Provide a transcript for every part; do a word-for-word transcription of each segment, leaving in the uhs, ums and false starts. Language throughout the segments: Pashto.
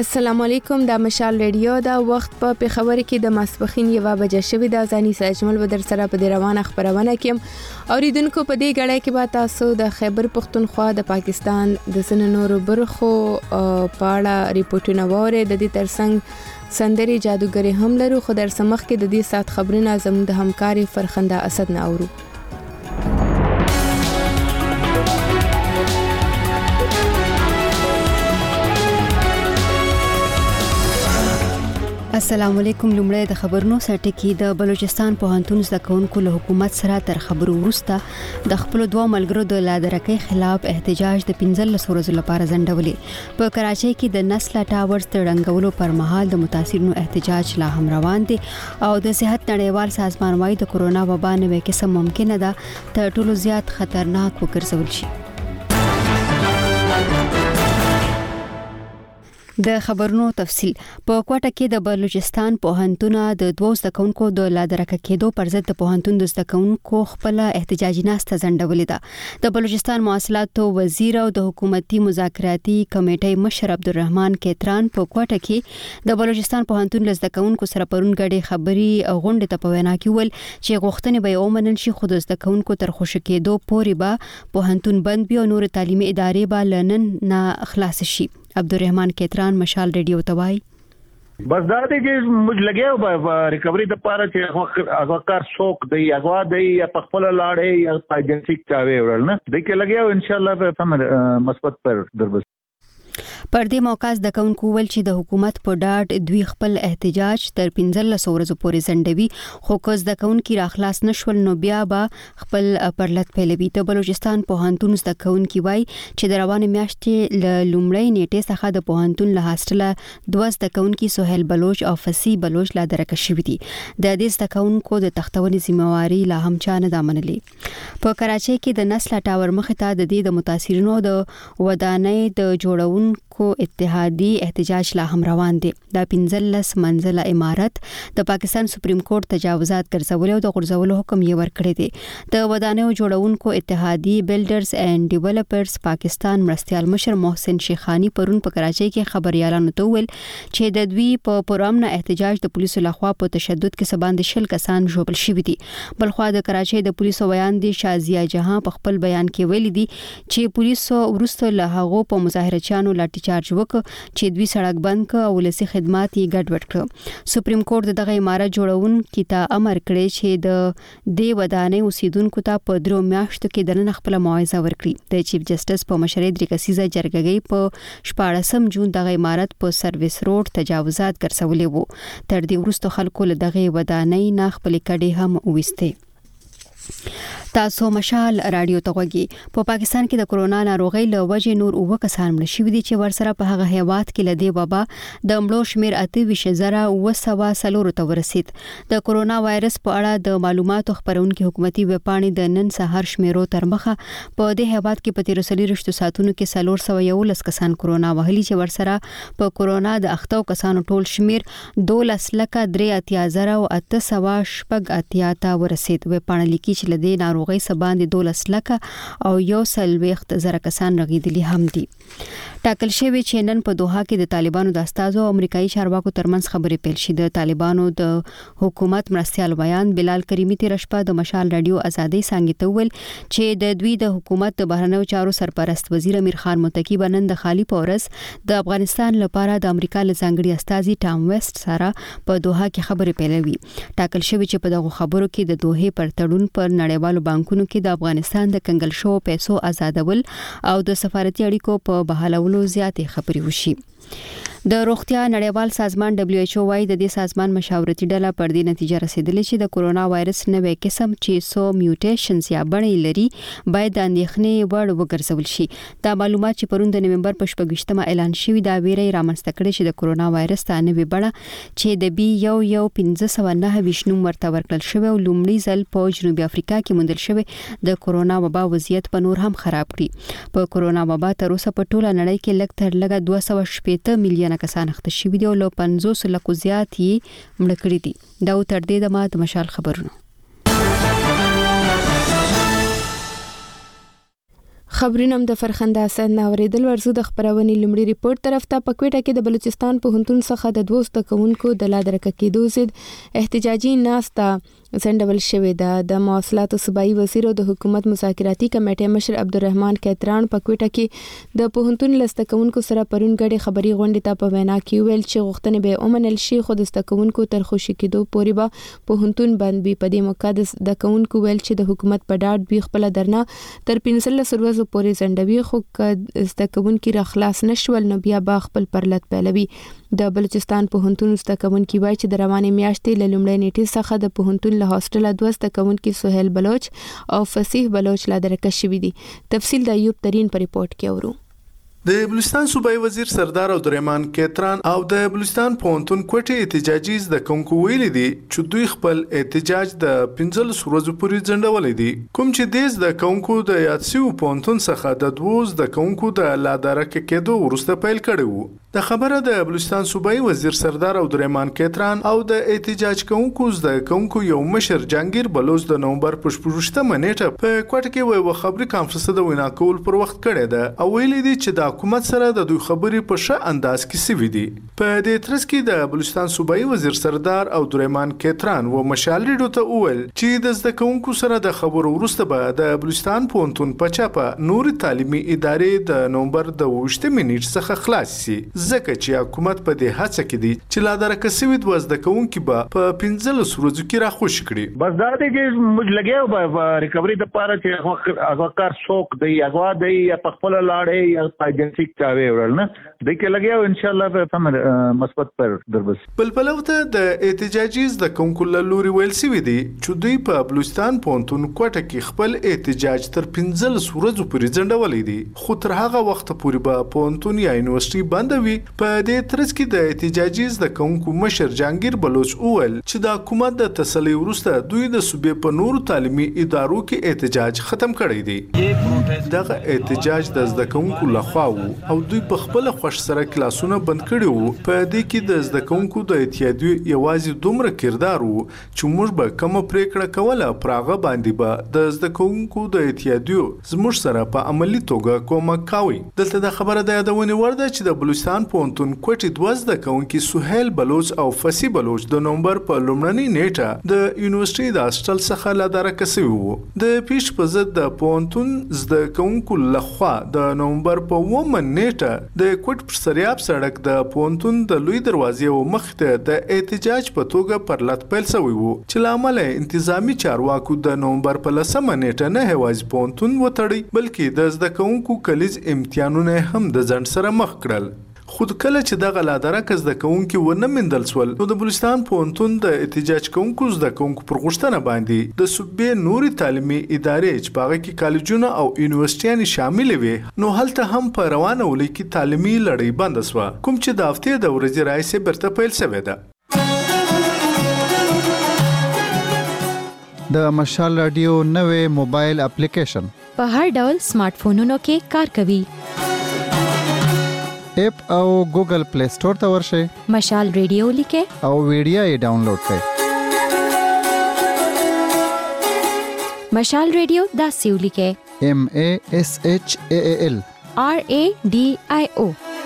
السلام علیکم، د مشال ریډیو دا وخت په پیښور کې د ماسپخین یوه بجه شوې د ځاني ساجمل بدر سره په روانه خبرونه کې اوریدونکو په دې غړې کې به تاسو د خیبر پختونخوا د پاکستان د سننورو برخو په اړه ریپورتونه وره د دې ترڅنګ سندري جادوګری هم لرو. خو در سمخ کې د دې سات خبرونه زموږ د همکاري فرخنده اسد نه اورو. السلام علیکم. لومړی د خبرونو سرټکی د بلوچستان پوهنتون زده کوونکو له حکومت سره تر خبرو وروسته د خپل دوه ملګرو د لادرکۍ خلاف احتجاج د پنځلس ورځې لپاره ځنډولې. په کراچۍ کې د نسل ټاورز تړنګولو پر مهال د متاثرینو احتجاج لا هم روان دي او د صحت نړیوال سازمان وايي د کورونا وبا نوې قسم ممکنه ده تر ټولو زیات خطرناک وګرځول شي. د خبرونو تفصیل. په کوټه کې د بلوچستان پوهنتون د دوه زده کوونکو د لادرکه کېدو پر ضد د پوهنتون د زده کوونکو خپل احتجاجي ناسته ځنډولې ده. د بلوچستان مواصلاتو وزیر او د حکومتي مذاکراتي کمیټې مشر عبدالرحمن کیتران په کوټه کې د بلوچستان پوهنتون د زده کوونکو سره پرون غړي خبري غونډه ته په وینا کې ول چې غوښتنې به ومنل شي خو د زده کوونکو تر خوش کېدو پورې به پوهنتون بند بي او نور تعلیمي ادارې به لنن نه خلاص شي. عبدالرحمن کیتران مشال ریډیو توای بس دا دې چې موږ لګیاو په ریکوري د پاره چې هغه کار څوک دی هغه دی په خپل لاړې یا په ایجنسی چاوي ورل نه د کې لګیاو ان شاء الله په سم مثبت پر دربس. پر دې موقع د کونکو ول چې د حکومت په ډاډ دوی خپل احتجاج تر پنځلس ورځې پورې ځنډوي خو کس د کونکو را خلاص نشول نو بیا به خپل پرلط پیلوي. د بلوچستان پوهنتون د کونکو وای چې د روانه میاشتې ل لومړی نیټه څخه د پوهنتون له هاستله دوه د کونکو سہیل بلوچ او فصیح بلوچ لا درکه شوې دي. د دې د کونکو د تختونې ذمہواری لا هم چانه د منلې. په کراچۍ کې د نسل ټاور مخ ته د دې د متاثرینو د ودانۍ د جوړون کو اتحادی احتجاج لا هم روان دي. دا پنځلس منزله عمارت د پاکستان سپریم کورټ تجاوزات ګرځول او د غرزولو حکم یې ورکړی دی. د ودانیو جوړونکو اتحادی بلډرز اینڈ ډیولپرز پاکستان مرستيال مشر محسن شیخانی پرون په کراچۍ کې خبريالانو ته ویل چې د دوی په پرامنه احتجاج د پولیسو لخوا په تشدد کې سباند شل کسان ژوبل شوي دي. بلخوا د کراچۍ د پولیسو بیان دي شازیه جهان په خپل بیان کې ویلي دي چې پولیسو ورسته له هغه په مظاهرچیانو لاټي چارج وکړ چې دوی سړک بند ک او ولسی خدمات یې ګډوډ کړ. سپریم کورټ دغه امارت جوړون کیته امر کړی چې د دې ودانۍ اوسیدونکو ته په درو میاشتو کې دنه خپل موعظه ورکړي. د چیف جسټس په مشرۍ درې کسیزه جرګګۍ په شپاړسم جون دغه امارت په سرویس روډ تجاوزات ګرځولې وو. تر دې وروسته خلکو له دغه ودانۍ نه خپل کډې هم وېسته. تاسو مشال رادیو ته غوږی. په پاکستان کې د کورونا ناروغي له وجې نور اوه کسان مړ شوي دي چې ورسره په هغه هیواد کې لدی وبا د مړو شمیر اته ویشت زره اوه سوه څلور ته ورسید. د کورونا وایرس په اړه د معلوماتو خبرونکو حکومتي وپاڼې د نن سهار شمیرو تر مخه په دې هیواد کې په تیر سلويشتو ساعتونو کې څلور سوه یولس کسان کورونا وهلي چې ورسره په کورونا د اختو کسانو ټول شمیر دولس لکه درې اتیا زره او اته سوه شپږ اتیا ته ورسید. وپاڼه لیکي چې لدی ناروغي سباندې دولس لکه او یو سلويخت زره کسان رغیدلی هم دي. ټاکل شوی چې نن په دوحه کې د طالبانو د استازو امریکایي چارواکو ترمنځ خبرې پیل شي. د طالبانو د حکومت مرستيال بیان بلال کریمی تیر شپه د مشال رادیو ازادي څنګه ته ویل چې د دوی د حکومت د بهرنیو چارو سرپرست وزیر امیر خان متقی بنن د خالی پورس د افغانستان لپاره د امریکا له ځانګړي استازي ټام ویسټ سره په دوحه کې خبرې پیلوي. ټاکل شوی چې په دغه خبرو کې د دوحه پر تړون پر نړیوالو بانکونو کې د افغانستان د کنګل شو پیسو آزادول او د سفارتي اړیکو په بحالولو زیاتې خبرې وشي. د روغتیا نړیوال سازمان دبليو ایچ او وايي د دې سازمان مشاورتي ډله پر دې نتیجه رسیدلې چې د کورونا وایرس نوې قسم چې سو میوټیشنز یا بڼې لري باید د اندېښنې وړ وګرځول شي. دا معلومات چې پرون د نومبر په شپږشتمه اعلان شوی دا ویری رامنځته کړي چې د کورونا وایرس ته نوې بڼه چې د بي یو یو پنځه سوه نهه ویشت نوم ورته ورکړل شوی او لومړی ځل په جنوبي افریقا کې موندل شوی د کورونا وبا وضعیت په نور هم خراب کړي. په کورونا وبا تر اوسه په ټوله نړۍ کې لږ تر لږه دوه سوه شپږ میلیونه کسان اخته شوي دي او له پنځوس لکو زیات یې مړه کړي دي. دا تر دې دمه د مشال خبرونه. خبرونه هم د فرخنده اسد ناوریدل ورزو د خبرونې لمړي ریپورت طرف ته پکوټه کې د بلوچستان په هنتون څخه د دوست کوونکو د لادرک کېدو زید احتجاجي ناستا سندول شوې ده. د مواصلاتو صوبایي وزیر او د حکومت مذاکراتي کمیټې مشر عبدالرحمن کیتران پکوټه کې د پوهنتون لستکونکو سره پرون غړي خبري غونډه ته په وینا کې ویل چې غوښتنې به اومنل شي خو د لستکونکو تر خوشي کېدو پورې به پوهنتون بند به په دې مقدس د کونکو ویل چې د حکومت په ډاډ به خپل درنه تر پنځل سروزو پورې زندوي خو د لستکونکو را خلاص نشول نو بیا به خپل پرلط پیلوي. د بلوچستان پوهنتون لستکونکو وایي چې د روانې میاشتې له لومړۍ نیټې څخه د پوهنتون له هاستل دوست کونکو سہیل بلوچ او فصیح بلوچ لا درکه شوی دي. تفصیل د ایوب ترین په ریپورت کې اورو. د بلوچستان صوبایي وزیر سردار عبدالرحمن کیتران او د بلوچستان پوهنتون کوټې احتجاجي د کونکو ویلي دي چې دوی خپل احتجاج د پنځل ورځې پورې ځنډولې دي. کوم چې دیز د کونکو د یادسیو پوهنتون څخه د دوز د کونکو د لادرک کېدو وروسته پیل کړي وو. د خبره د بلوچستان صوبایي وزیر سردار عبدالرحمن کیتران او د احتجاج کونکو د کونکو یو مشر جهانگیر بلوچ د نومبر په شپږمه نیټه په کوټه کې وو خبري کانفرنس د وینا کول پر وخت کړي ده او ویلي دي چې د حکومت سره د دوی خبرې په ښه انداز کې سوي دي. په دې ترڅ کې د بلوچستان صوبایي وزیر سردار عبدالرحمن کیتران و مشال ریډیو ته وویل چې د زده کوونکو سره د خبرو وروسته به د بلوچستان پوهنتون په چاپه نوري تعلیمي ادارې د نومبر د اووه نیټې څخه خلاص شي ځکه چې حکومت په دې هڅه کې دی چې لا درکه سوي د زده کوونکو به په پنځل ورځو کې راخوش کړي. بس دا دی چې موږ لګیاو په ریکوري د پاره چې هغه کار څوک دی هغه دی په خپل لاړې یا په ایجنسی چاوي ورل نه د کې لګیاو ان شاء الله په سم مثبت پر دربس. بلبلوته د احتجاجي د کونکول لوري ویل سوي دي چې دوی په بلوچستان پوهنتون کوټه کې خپل احتجاج تر پنځل ورځو پورې ځنډولې دي خو تر هغه وخت پورې به پوهنتون یا یونیورسيټي بندوي. په دې ترڅ کې د احتجاجي د کونکو مشر جهانگیر بلوچ وویل چې د حکومت د تسلی وروسته دوی د صوبې په نورو تعلیمي ادارو کې احتجاج ختم کړی دی. دغه احتجاج د زده کوونکو لخوا او دوی په خپل خوښ سره کلاسونه بند کړي وو. په دې کې د زده کوونکو د اتحادیو یوازې دومره کردار وو چې موږ به کوم پریکړه کوله پراغه باندې به د زده کوونکو د اتحادیو زموږ سره په عملی توګه کومک کوي. دلته د خبره د یادونې وړ ده چې د بلوچستان پوهنتون کوټې دوه زده کوونکي سہیل بلوچ او فصیح بلوچ د نومبر په لومړنۍ نیټه د یونیورسيټي د هاستل څخه لادرکه شوي وو. د پیش په ضد د پوهنتون زده کوونکو لخوا د نومبر په اوومه نیټه د کوټ پر سریاب سړک د پوهنتون د لوی دروازې او مخ ته د احتجاج په توګه پرلط پیل شوی وو چې لامل انتظامی چارواکو د نومبر په لسمه نیټه نه هواز پوهنتون وتړي بلکې د زده کوونکو کلیز امتحانونه هم د ځنډ سره مخ کړل. خود کله چې دغه لادرک زده کوونکو ونه مندل سول نو د بلوچستان پوهنتون د احتجاج کوونکو زده کوونکو پر غوښتنه باندې د صوبې نوري تعلیمي ادارې چې پاغه کې کالجونه او یونیورسيټي شامل وي نو هلته هم په روانه ولې کې تعلیمي لړۍ بند شوه کوم چې د هفته د ورځې راځي برته پیل شوی ده. د مشال رادیو نوې موبایل اپلیکیشن په هر ډول سمارټ فونونو کې کار کوي. اپ او ګوګل پلی سٹور ته ورشئ مشال ریډیو لیکه او ویډیو یې ډاونلوډ کړئ. مشال ریډیو دا سیو لیکه ایم ای ایس ایچ ای ای ایل آر ای ډی آی او.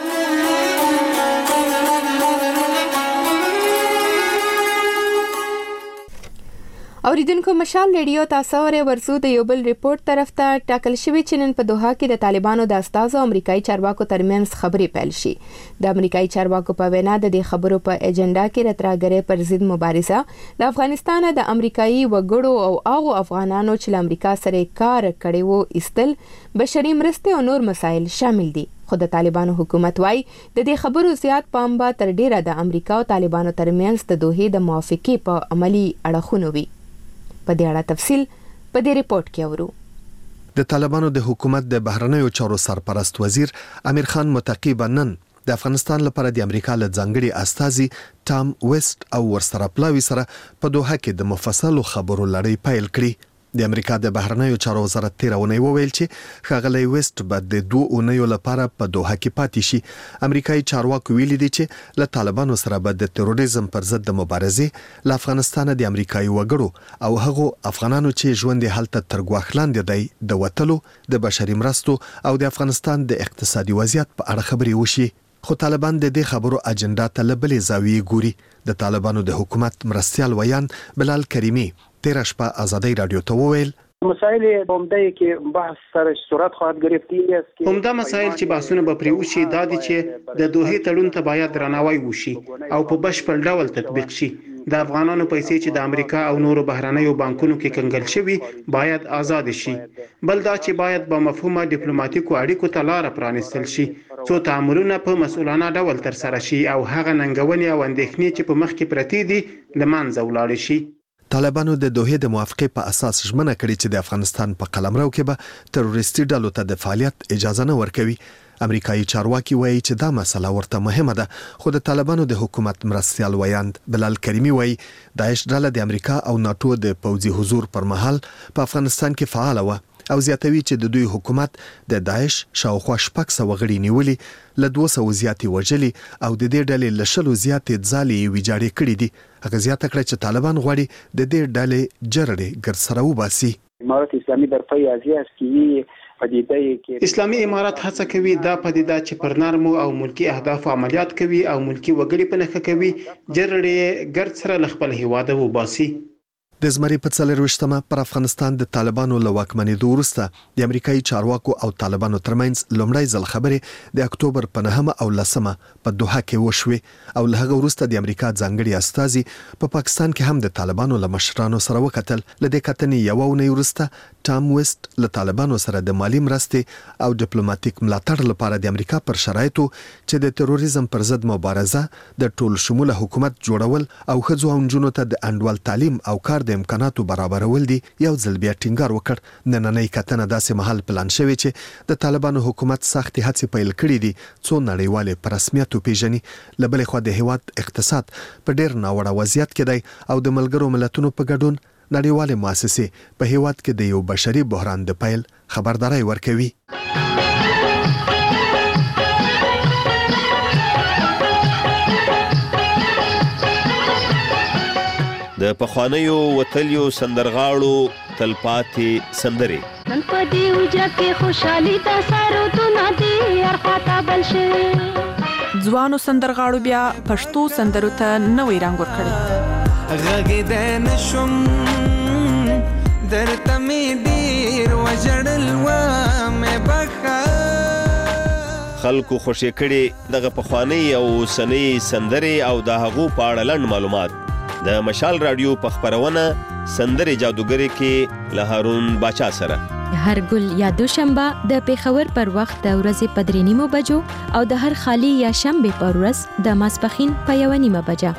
اوریدونکو مشال ریډیو تاسو ورې ورسو د یو بل ریپورت طرف ته ټاکل شوی چې نن په دوحه کې د طالبانو د استازو امریکایي چارواکو ترمنځ خبرې پیل شي. د امریکایي چارواکو په وینا د دې خبرو په ایجنډا کې راتراګرې پر ضد مبارزه د افغانستان د امریکایي وګړو او هغو افغانانو چې له امریکا سره کار کړي وو ایستل بشري مرستې او نور مسایل شامل دي. خو د طالبانو حکومت وايي د دې خبرو زیات پام به تر ډیره د امریکا او طالبانو ترمنځ د دوحې د موافقې په عملی اړخونو وي. په دې اړه تفصیل په دې ریپورت کې اورو. د طالبانو د حکومت د بهرنیو چارو سرپرست وزیر امیر خان متقی نن د افغانستان لپاره د امریکا له ځانګړي استازي ټام ویسټ او ورسره پلاوی سره په دوحه کې د مفصلو خبرو لړۍ پیل کړې. د امریکا د بهرنیو چارو وزارت تیر اونۍ وویل چې ښاغلی ویسټ به د دوه اونیو لپاره په دوحه کې پاتې شي. امریکایي چارواکو ویلي دي چې له طالبانو سره به د تروریزم پر ضد د مبارزې له افغانستان د امریکایي وګړو او هغو افغانانو چې ژوند یې هلته تر ګواښ لاندې دی د وتلو، د بشري مرستو او د افغانستان د اقتصادي وضعیت په اړه خبرې وشي. خو طالبان د دې خبرو اجنډا ته له بلې زاویې ګوري. د طالبانو د حکومت مرستیال ویان بلال کریمی تیر شپه آزادی رادیو ته وویل مسائل عمده کې بحث سره صورت خواهد گرفتی است. عمده مسائل چې بحثونه به پرې وشي دا دي چې د دوحې تړون ته باید درناوی وشي او په بشپړ ډول تطبیق شي. د افغانانو پیسې چې د امریکا او نورو بهرنیو بانکونو کې کنګل شوي باید آزاد شي. بل دا چې باید با مفهومه ډیپلوماټیکو اړیکو ته لار پرانستل شي څو تعاملونه په مسؤلانه ډول تر سره شي او هغه ننګونې او اندېښنې چې په مخ کې پرتې دي له منځه ولاړ شي. طالبانو د دوحې د موافقې په اساس ژمنه کړې چې د افغانستان په قلمرو کې به تروریستي ډلو ته د فعالیت اجازه نه ورکوي. امریکایي چارواکي وایي چې دا مسله ورته مهمه ده، خو د طالبانو د حکومت مرستیال ویاند بلال کریمی وایي داعش ډله د امریکا او ناتو د پوځي حضور پر مهال په افغانستان کې فعال و او زیاتوي چې د دوی حکومت د داعش شاوخوا شپږ سوه غړي نیولي، له دوه سوه زیاتې وژلي او د دې ډلې له شلو زیاتې ځالې یې ویجاړې کړي دي. هغه زیاته کړه چې طالبان غواړي د دې ډلې جرړې ګرسره وباسي. امارت اسلامي در پای ازیه است که اسلامي امارات هڅه کوي دا پدیده چې پر نرمو او ملکی اهداف عملیات کوي او ملکی وګړي په نخښه کوي جرړې ګرد سره له خپل هیواده وباسي. د زمري په څلرويشتمه پر افغانستان د طالبانو له واکمنېدو وروسته د امریکایي چارواکو او طالبانو ترمنځ لومړی ځل خبرې د اکتوبر په نهمه او لسمه په دوحه کې وشوې او له هغه وروسته د امریکا ځانګړي استازي په پاکستان کې هم د طالبانو له مشرانو سره وکتل. له دې کتنې یوه اونۍ وروسته ټام ویسټ له طالبانو سره د مالی مرستې او ډیپلوماټیک ملاتړ لپاره د امریکا پر شرایطو چې د تروریزم پر ضد مبارزه، د ټول شموله حکومت جوړول او ښځو او نجونو ته د انډول تعلیم او کار د امکاناتو برابرول دي یو ځل بیا ټینګار وکړ. نننۍ کتنه داسې مهال پلان شوې چې د طالبانو حکومت سختې هڅې پیل کړې دي څو نړیوالې په رسمیت وپیژني. له بلې خوا د هیواد اقتصاد په ډېر ناوړه وضعیت کې دی او د ملګرو ملتونو په ګډون نړیوالې مؤسسې په هیواد کې د یو بشري بحران د پیل خبرداري ورکوي. د پخوانیو وتلیو سندرغاړو تلپاتې سندرې نن په دې وجه کې خوشحالي د سرودونه دي ارخواته بل شي. ځوانو سندرغاړو بیا پښتو سندرو ته نوې رنګ ورکړی. غږېدی نشم درته مې ډېر وژړل ومې بخښه. خلکو خوشې کړي دغه پخوانۍ او اوسنۍ سندرې او د هغو په اړه لنډ معلومات د مشال رادیو په خپرونه سندرې جادوګرې کې له هارون باچا سره هر ګل یا دوشنبه د پیښور پر وخت د ورځې په درې نیمو بجو او د هر خالی یا شنبه پر ورځ د ماسپښین په یوه نیمه بجه.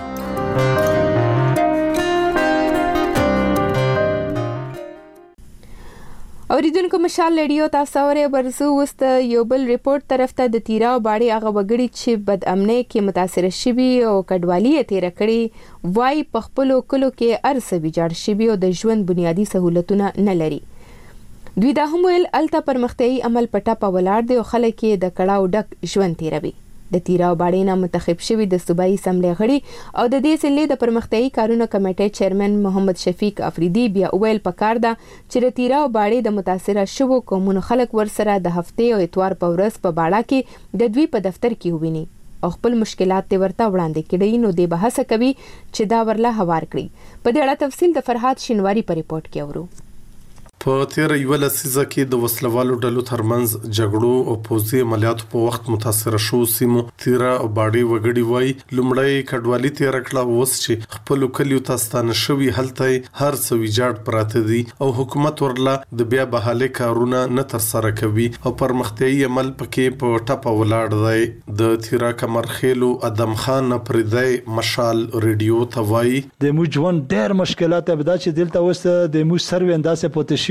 اوریدونکو مشال رادیو تاسو اورئ ورسو وست یو بل ریپورت طرف ته د تیرا او باړې هغه وګړي چې بد امنۍ کې متاثر شوي او کډوالي تیر کړي وای په خپل کلو کې ارسه ویجاړ شوي او د ژوند بنیادی سہولتونه نه لري. دوی دا هم ویل الته پرمختیايي عمل پټه په ولاړ دی او خلک یې د کړهو ډک ژوند تیروي. د تیرا او باړې نه منتخب شوی د صوبایي اسمبلی غړي او د دې سلې د پرمختیايي کارونو کمیټې چیرمن محمد شفیق افریدي بیا ویل پکار ده چې د تیرا او باړې د متاثره شوو قومونو خلک ورسره د هفته او اتوار په ورځ په باړه کې د دوی په دفتر کې وویني او خپل مشکلات ته ورته وړاندې کړي. نو د بحث کوي چې دا ورله هوار کړي. په دې اړه تفصیل د فرحات شینواری په ریپورت کې اورو. په تیر یو لسیزه کې د وسلوالو ډلو ترمنځ جګړو او پوځي عملیاتو په وخت متاثر شو سیمو تیرا او باړې وګړي وای لومړی کډوالي تیر کړه اوس چې خپل کلیو تاستانه شوی هلته هر څه ویجاړ پراته دي او حکومت ورله د بیا بحاله کارونه نه تر سره کوي او پرمختیايي عمل پکې په ټاپه ولاړ دی. د تیرا کمرخیلو ادم خان پردای مشال رادیو ته وای د مو ژوند ډېر مشکلات به دا چې دلته وسته د مو سروي انداسه پوتشي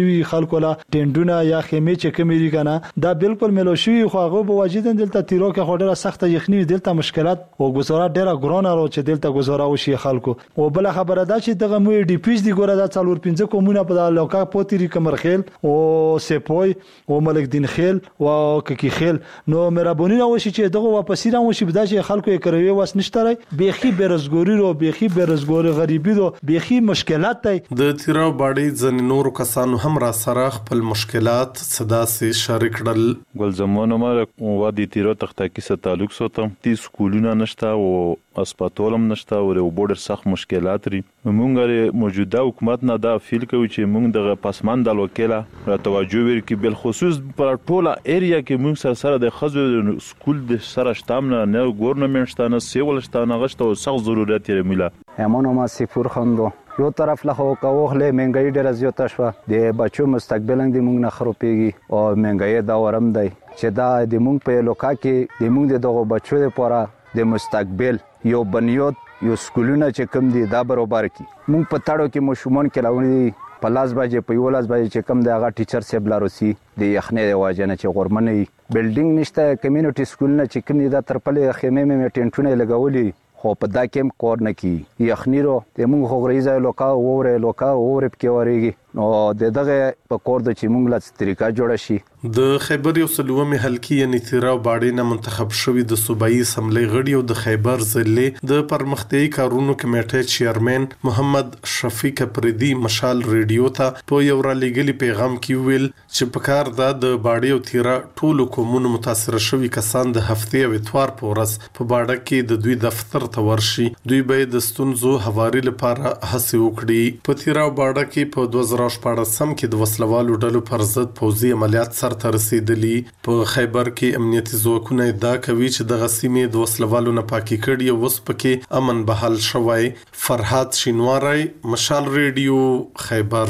شوی خلکو لا ټینډونه یا خیمه چې کمی دي کنه دا بالکل ملو شوی خو هغه به واجدن دلته تیرو کې خوري سخت یخنی دلته مشکلات او گزاره ډیره ګرانه راو چې دلته گزاره وشي خلکو او بل خبره دا چې دغه مو ډی پیس دی ګوره دا څلور پنځه کومونه په لوکا پوتری کمرخیل او سپوی او ملک دین خیل او ککی خیل نو مرابونی نو شي چې دغه واپس را وشي بدا چې خلکو یې کوي واس نشته بيخي بیروزګوري رو بيخي بیروزګوري غریبي رو بيخي مشکلات دی د تیرا باډي ځن نور کسانو هم را سره خپل مشکلات صدا سي شریک کړل ګل زمونه ما وادي تیرا تخته کې سره تعلق ساتم تی سکولونه نشته او اسپیټالم نشته او بورډر سخت مشکلات لري موږ موجوده حکومت نه دا فیل کوي چې موږ د پسماند د وکیله را توجه ورکړي بل خصوص پر ټوله ایریا کې موږ سره سره د خزو سکول د سره شتامنه نه ګورنمنت شته نه سیول شته نه غشته او سخت ضرورت یې مله همونو ما سفور خندو یو طرف له خو کوخله منګي ډېر زیاته شو د بچو مستقبل د موږ نه خروپېږي او منګي دا ورم دی چې دا د موږ په لوکا کې د موږ دغه بچو لپاره د مستقبل یو بنیاد یو سکولونه چې کم دي دا برابر کی موږ په تاړو کې مشمون کې لاونې پلاس باجې په یو لاس باجې چې کم دی هغه ټیچر سیب لاروسی د یخنې د واجنه چې غورمنې بلډینګ نشته کمیونټي سکولونه چې کم دي دا ترپلې خیمه مې ټینټونه لګولي خو په دا کې کور نه کی یخنی رو د موږ خو غریزه لوکا وره لوکا وره په وریږي نو دغه په کور د چې موږ لا طریقه جوړ شي د خیبر یو سلومي حلقې یعنی تیرا باډي نه منتخب شوی د صوبایي اسمبلی غړي او د خیبر ضلع د پرمختیايي کارونو کمیټې چیرمن محمد شفیق پردي مشال ریډیو ته په یو را لګلی پیغام کې ویل چې په کار د باډي او تیرا ټولو کومونو متاثر شوی کسان د هفتې او اتوار په ورځ په باډه کې د دوی دفتر ته ورشي دوی به د ستونزو حواري لپاره هڅه وکړي په تیرا باډه کې په دوه زره شپږ کې د وسلوالو ډلو پر ضد پوځي عملیات سره ته رسیدلی په خیبر کې امنیتي ځواکونه ادعا کوي چې د غسیمې د وسلوالو نه پاکي کړي او اوس پکې امن بحال شوی فرحات شینواری مشال ریډیو خیبر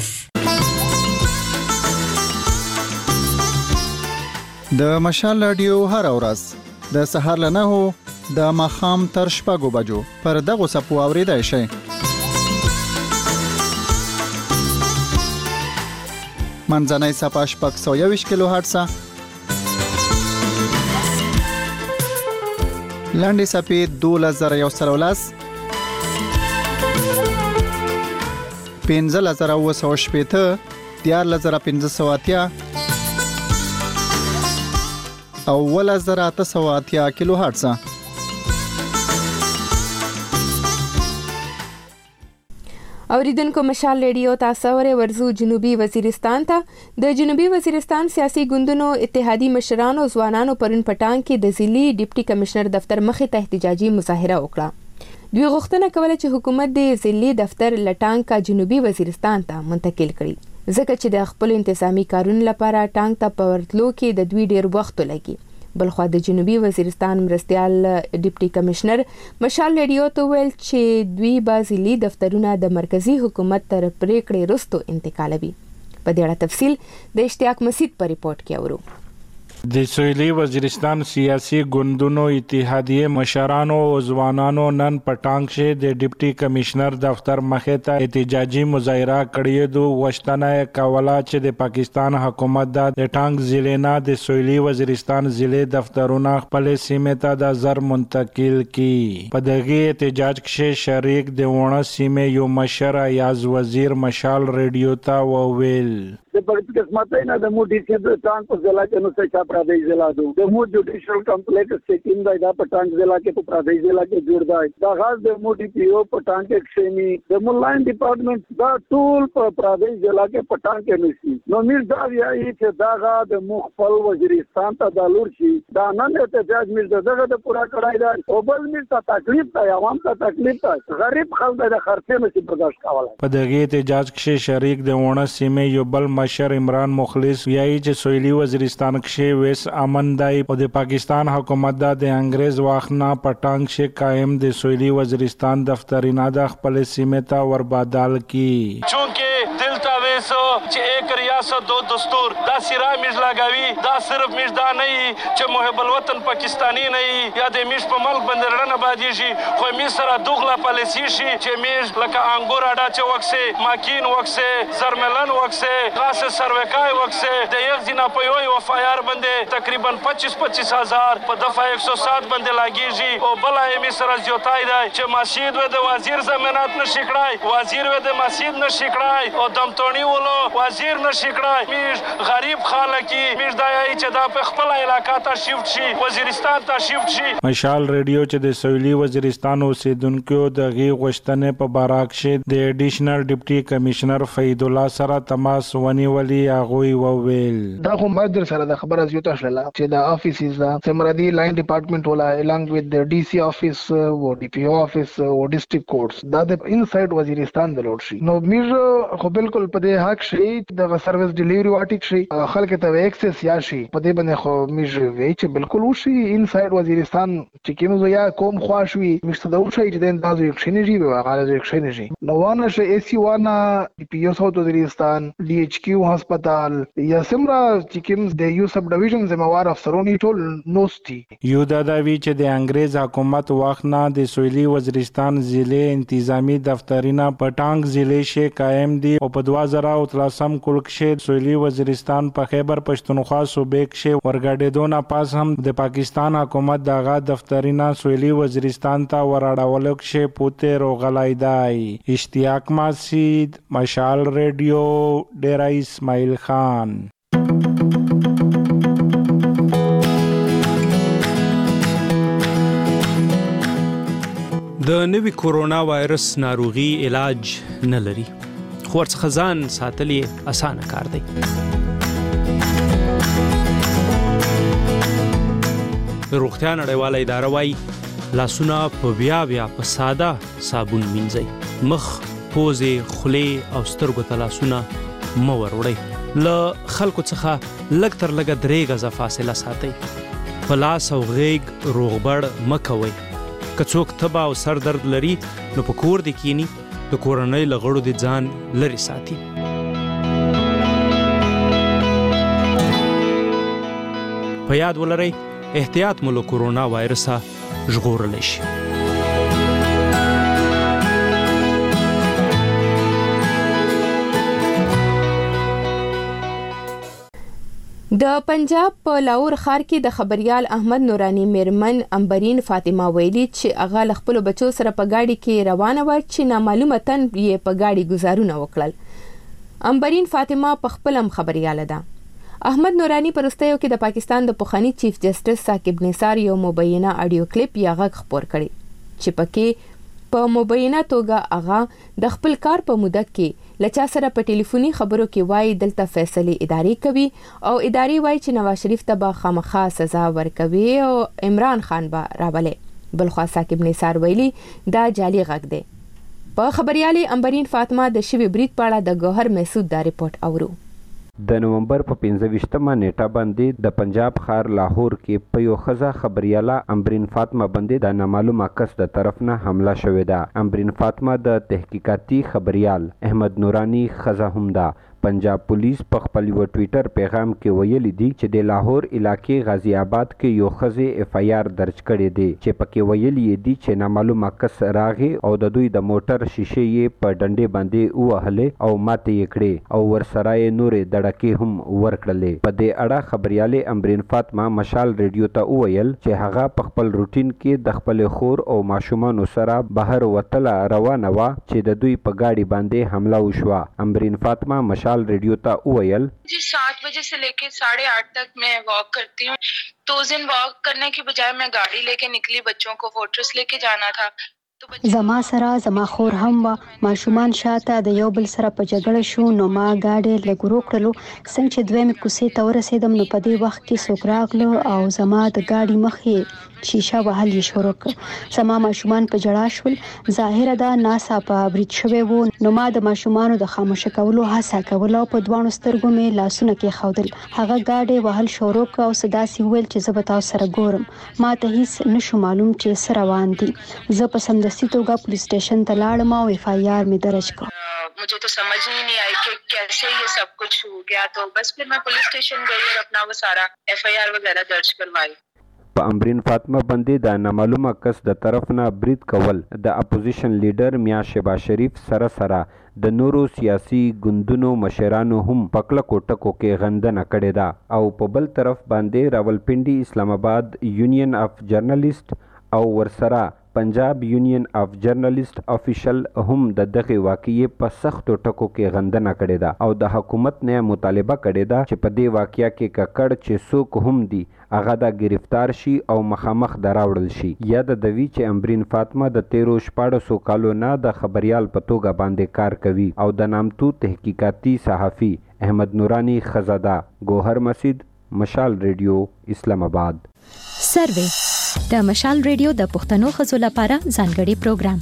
د مشال رادیو هر ورځ د سهار له نه هو د ماخام تر شپږو بجو پر دغه سپو اوریدای شي منځنۍ صفه شپږ سوه یوویشت کیلو هرتز لاندې صفې دولس زره یو سل او لس پنځلس زره اووه سوه شپېته دیارلس زره پنځه سوه اتیا اوولس زره اته سوه اتیا کیلو هرتز اوریدونکو مشال ریډیو تاسو ورې ورزو جنوبي وزیرستان ته د جنوبي وزیرستان سیاسي ګوندونو اتحادي مشرانو ځوانانو پرون پټان کې د ضلعي ډیپټي کمشنر دفتر مخې ته احتجاجي مظاهره وکړه دوی غوښتنه کوله چې حکومت د ضلعي دفتر لټانګ کا جنوبي وزیرستان ته منتقل کړي ځکه چې د خپل انتظامی کارونو لپاره ټانګ ته پورتلو کې د دوی ډیر وخت لګي بلخو د جنوبي وزیرستان مرستيال ډیپټي کمشنر مشال ریډیو ته ویل چې دوی بازيلي دفترونه د مرکزی حکومت تر پریکړې وروسته انتقالوي په دې اړه تفصیل د اشتیاق مسید په ریپورت کې اورو د سویلي وزیرستان سیاسي ګوندونو اتحادیه مشرانو او ځوانانو نن پټانګ شه د ډیپټي کمشنر دفتر مخې ته احتجاجي مظاهره کړې دو وشتنه کولا چې د پاکستان حکومت د ټانګ ضلع نه د سویلي وزیرستان ضلع دفترونه خپل سیمه ته د زر منتقل کړي په دغه احتجاج کې شریک د ونه سیمه یو مشر ایاز وزیر مشال ریډیو ته وویل د پرد قسمت نه د مو ډي سي د ټانګ په ضلع کې نو څه پردیش ضلع دو د مو جوډیشل کمپلیکس سیټینګ دا د پټانګ ضلع کې په پردیش ضلع کې جوړ دی دا غاز د مو ډي پی او پټانګ کې شمي د مولان ډپارټمنټ دا ټول په پردیش ضلع کې پټانګ کې نشي نو میر دا وایي چې دا غا د مو خپل وزیرستان ته د لور شي دا نن احتجاج میر دغه د پورا کړای دا او بل میر ته تکلیف دی عوام ته تکلیف دی غریب خلک د خرڅه نشي برداشت کولای په دغه احتجاج کې شریک د ونه سیمه یو بل مشر عمران مخلص یای چې سویلي وزیرستان کې ویس امن دی او د پاکستان حکومت د انګريز واخنا پټانګ شه قائم د سویلي وزیرستان دفترینه د خپل سیمه ته وربادل کی چونکه دلتا ویسو چې ایک ریاست دو دستور دا سرا مش لگاوی دا صرف مش دا نه چې محب الوطن پاکستانی نه یا د مش په ملک بندرنه باندې شي خو می سره دوغلا پالیسی شي چې مش لکه انګور اډا چې وکسه ماکین وکسه زرملن وکسه دا से सर्वेकाय वक्त से दे एक जिना पयोई वफायार बंदे तकरीबन पच्चीस पच्चीस हजार पर दफा एक सौ सात बंदे लागीजी ओ बला एमी सर जोताई दाय चे मस्जिद वे दे वजीर जमीनात न शिकड़ाई वजीर वे दे मस्जिद न शिकड़ाई ओ दमतोणी वलो वजीर न शिकड़ाई मीज गरीब खालकी मीज दाई चे दा पे खपल इलाका ता शिफ्ट शी वजीरिस्तान ता शिफ्ट शी مشال ریډیو چې د سویلي وزیرستان اوسیدونکو د غي غوښتنې په بارک شه د اډیشنل ډیپټي کمشنر فید الله سره تماس ونیولي هغه وویل دا خو مدر سره د خبره زیاته شله چې د افیسز دا سمرادي لاین ډپارټمنټ ولا along with the D C office او D P O office او district courts دا د انساید وزیرستان د لوټ شي نو میر خو بالکل په دې حق شي د سرویس ډیلیوري واټیک شي خلک ته ایکسس یا شي په دې باندې خو میر وی چې بالکل وشي انساید وزیرستان چې کینو یا کوم خواشوي مشته د وشي چې د اندازو یکشنجي به غاړه یکشنجي نو وانه شي ای سی وانا D P O ساوث وزیرستان D H Q هسپتال یا سمرا چې کوم د یو سب ډیویژن زموار افسرونی ټول نوستي یو دا دا وی چې د انګریز حکومت وخت نه د سویلي وزیرستان ضلع انتظامی دفترینه پټانګ ضلع شه قائم دي او په دوه زره او تلاسم کلک شه سویلي وزیرستان په خیبر پښتونخوا صوبې کې ورګډېدو نه پاس هم د پاکستان حکومت دغه دفترینه سویلي وزیرستان ته وراړول شه پوته روغلای دی اشتیاق ماسید مشال ریډیو ډیرا اسماعیل خان د نوي کورونا وایرس ناروغي علاج نه لري خو ورڅخه ځان ساتل یې اسانه کار دی روغتیا نړیواله اداره وايي لاسونه په بیا بیا په ساده صابون مینځئ مخ پوزې خولې او سترګو ته لاسونه مه وروړئ له خلکو څخه لږ تر لږه درې غزه فاصله ساتئ په لاس او غیږ روغبړ مه کوئ که څوک تبه او سر درد لري نو په کور دې کینی د کورنۍ له غړو دې ځان لرې ساتي په یاد ولرئ احتیاط مو له کورونا وایرسه ژغورلی شي د پنجاب په لاهور ښار کې د خبريال احمد نورانی میرمن امبرین فاطمه ویلي چې هغه ل خپل بچو سره په گاډي کې روانه و چې نامعلومه تن یې په گاډي گزارونه وکړل امبرین فاطمه په خپل هم خبريال ده احمد نورانی پرستیو کې د پاکستان د پخوانی چیف جسټس ثاقب نثار یو مبینه اډیو کلیپ یا غږ خپور کړي چې پکې په مبینه توګه هغه د خپل کار په موده کې لچا سره په ټلیفوني خبرو کې وایي دلته فیصله اداري کوي او اداري وایي چې نواز شریف ته به خامخا سزا ورکوي او عمران خان به راولي بلخوا ثاقب نثار ویلي دا جعلي غږ دی په خبريالي امبرین فاطمه د شوی بریک په اړه د ګوهر محسود دا ریپورت اورو د نومبر په پنځه ویشتمه نیټه باندې د پنجاب ښار لاهور کې په یو ښځه خبریاله امبرین فاطمه باندې د نامعلومه کس د طرف نه حمله شوې ده امبرین فاطمه د تحقیقاتي خبریال احمد نورانی ښځه هم ده پنجاب پولیس په خپل یو ټویټر پیغام کې ویلي دي چې د لاهور علاقې غازی آباد کې یو ښځې اف آی آر درج کړی دی چې پکې ویلي دي چې نامعلومه کس راغی او د دوی د موټر شیشې یې په ډنډې باندې ووهلې او ماتې یې کړې او ورسره یې نورې دړکې هم ورکړلې په دې اړه خبریالې امبرین فاطمه مشال ریډیو ته وویل چې هغه په خپل روټین کې د خپل خور او ماشومانو سره بهر وتله روانه وه چې د دوی په گاډي باندې حمله وشوه امبرین فاطمه مشال radio ता उयल जी सात बजे से लेके साढ़े आठ तक मैं वॉक करती हूँ तो उस दिन वॉक करने की बजाय मैं गाड़ी लेके निकली बच्चों को फोर्ट्रेस लेके जाना था زما سره زما خور هم و ماشومان شاته د یو بل سره په جګړه شو نو ما گاډي لګورو کړلو څنګه چې دویمه کوسې ته ورسېدم نو په دې وخت کې څوک راغلو او زما د گاډي مخې شیشه وهل یې شروع کړ زما ماشومان په جړا شول ظاهره دا ناسا په برید شوی وو نو ما د ماشومانو د خاموش کولو هڅه کوله او په دوانو سترګو مې لاسونه کې خودل هغه گاډي وهل شروع کړ او صدا سی ویل چې زه به تاسو سره ګورم ما ته هیڅ نشو معلوم چې سره روان دي زه په سمدستي توګه पुलिस स्टेशन तलाड़ में एफ आई आर में दर्ज कर मुझे तो समझ ही नहीं आई कि कैसे ये सब कुछ हो गया तो बस फिर मैं पुलिस स्टेशन गई और अपना वो सारा एफ आई आर वगैरह दर्ज करवाई په امبرین فاطمه باندې د نامعلومه کس د طرف نه برید کول د اپوزیشن لیډر میا شبا شریف سره سره د نورو سیاسي ګوندونو مشرانو هم پکله کوټکو کې غندنه کړې ده او په بل طرف باندې راولپنډي اسلام آباد یونین اف جرنالست او ورسره پنجاب یونین اف جرنالست افیشل هم د دغه واقعي په سختو ټکو کې غندنه کړې ده او د حکومت نه مطالبه کړې ده چې په دې واقعیا کې ککړ چې څوک هم دي هغه د گرفتار شي او مخامخ دراوړل شي. یا د دوی چې امبرین فاطمه د تیرو شپاړسو کالو نه د خبريال په توګه باندې کار کوي او د نامتو تحقیقاتي صحافي احمد نورانی خزاده ګوهر مسجد مشال ریډیو اسلام آباد. سروې د مشال ریډیو د پښتنو خزو لپاره ځانګړي پروګرام.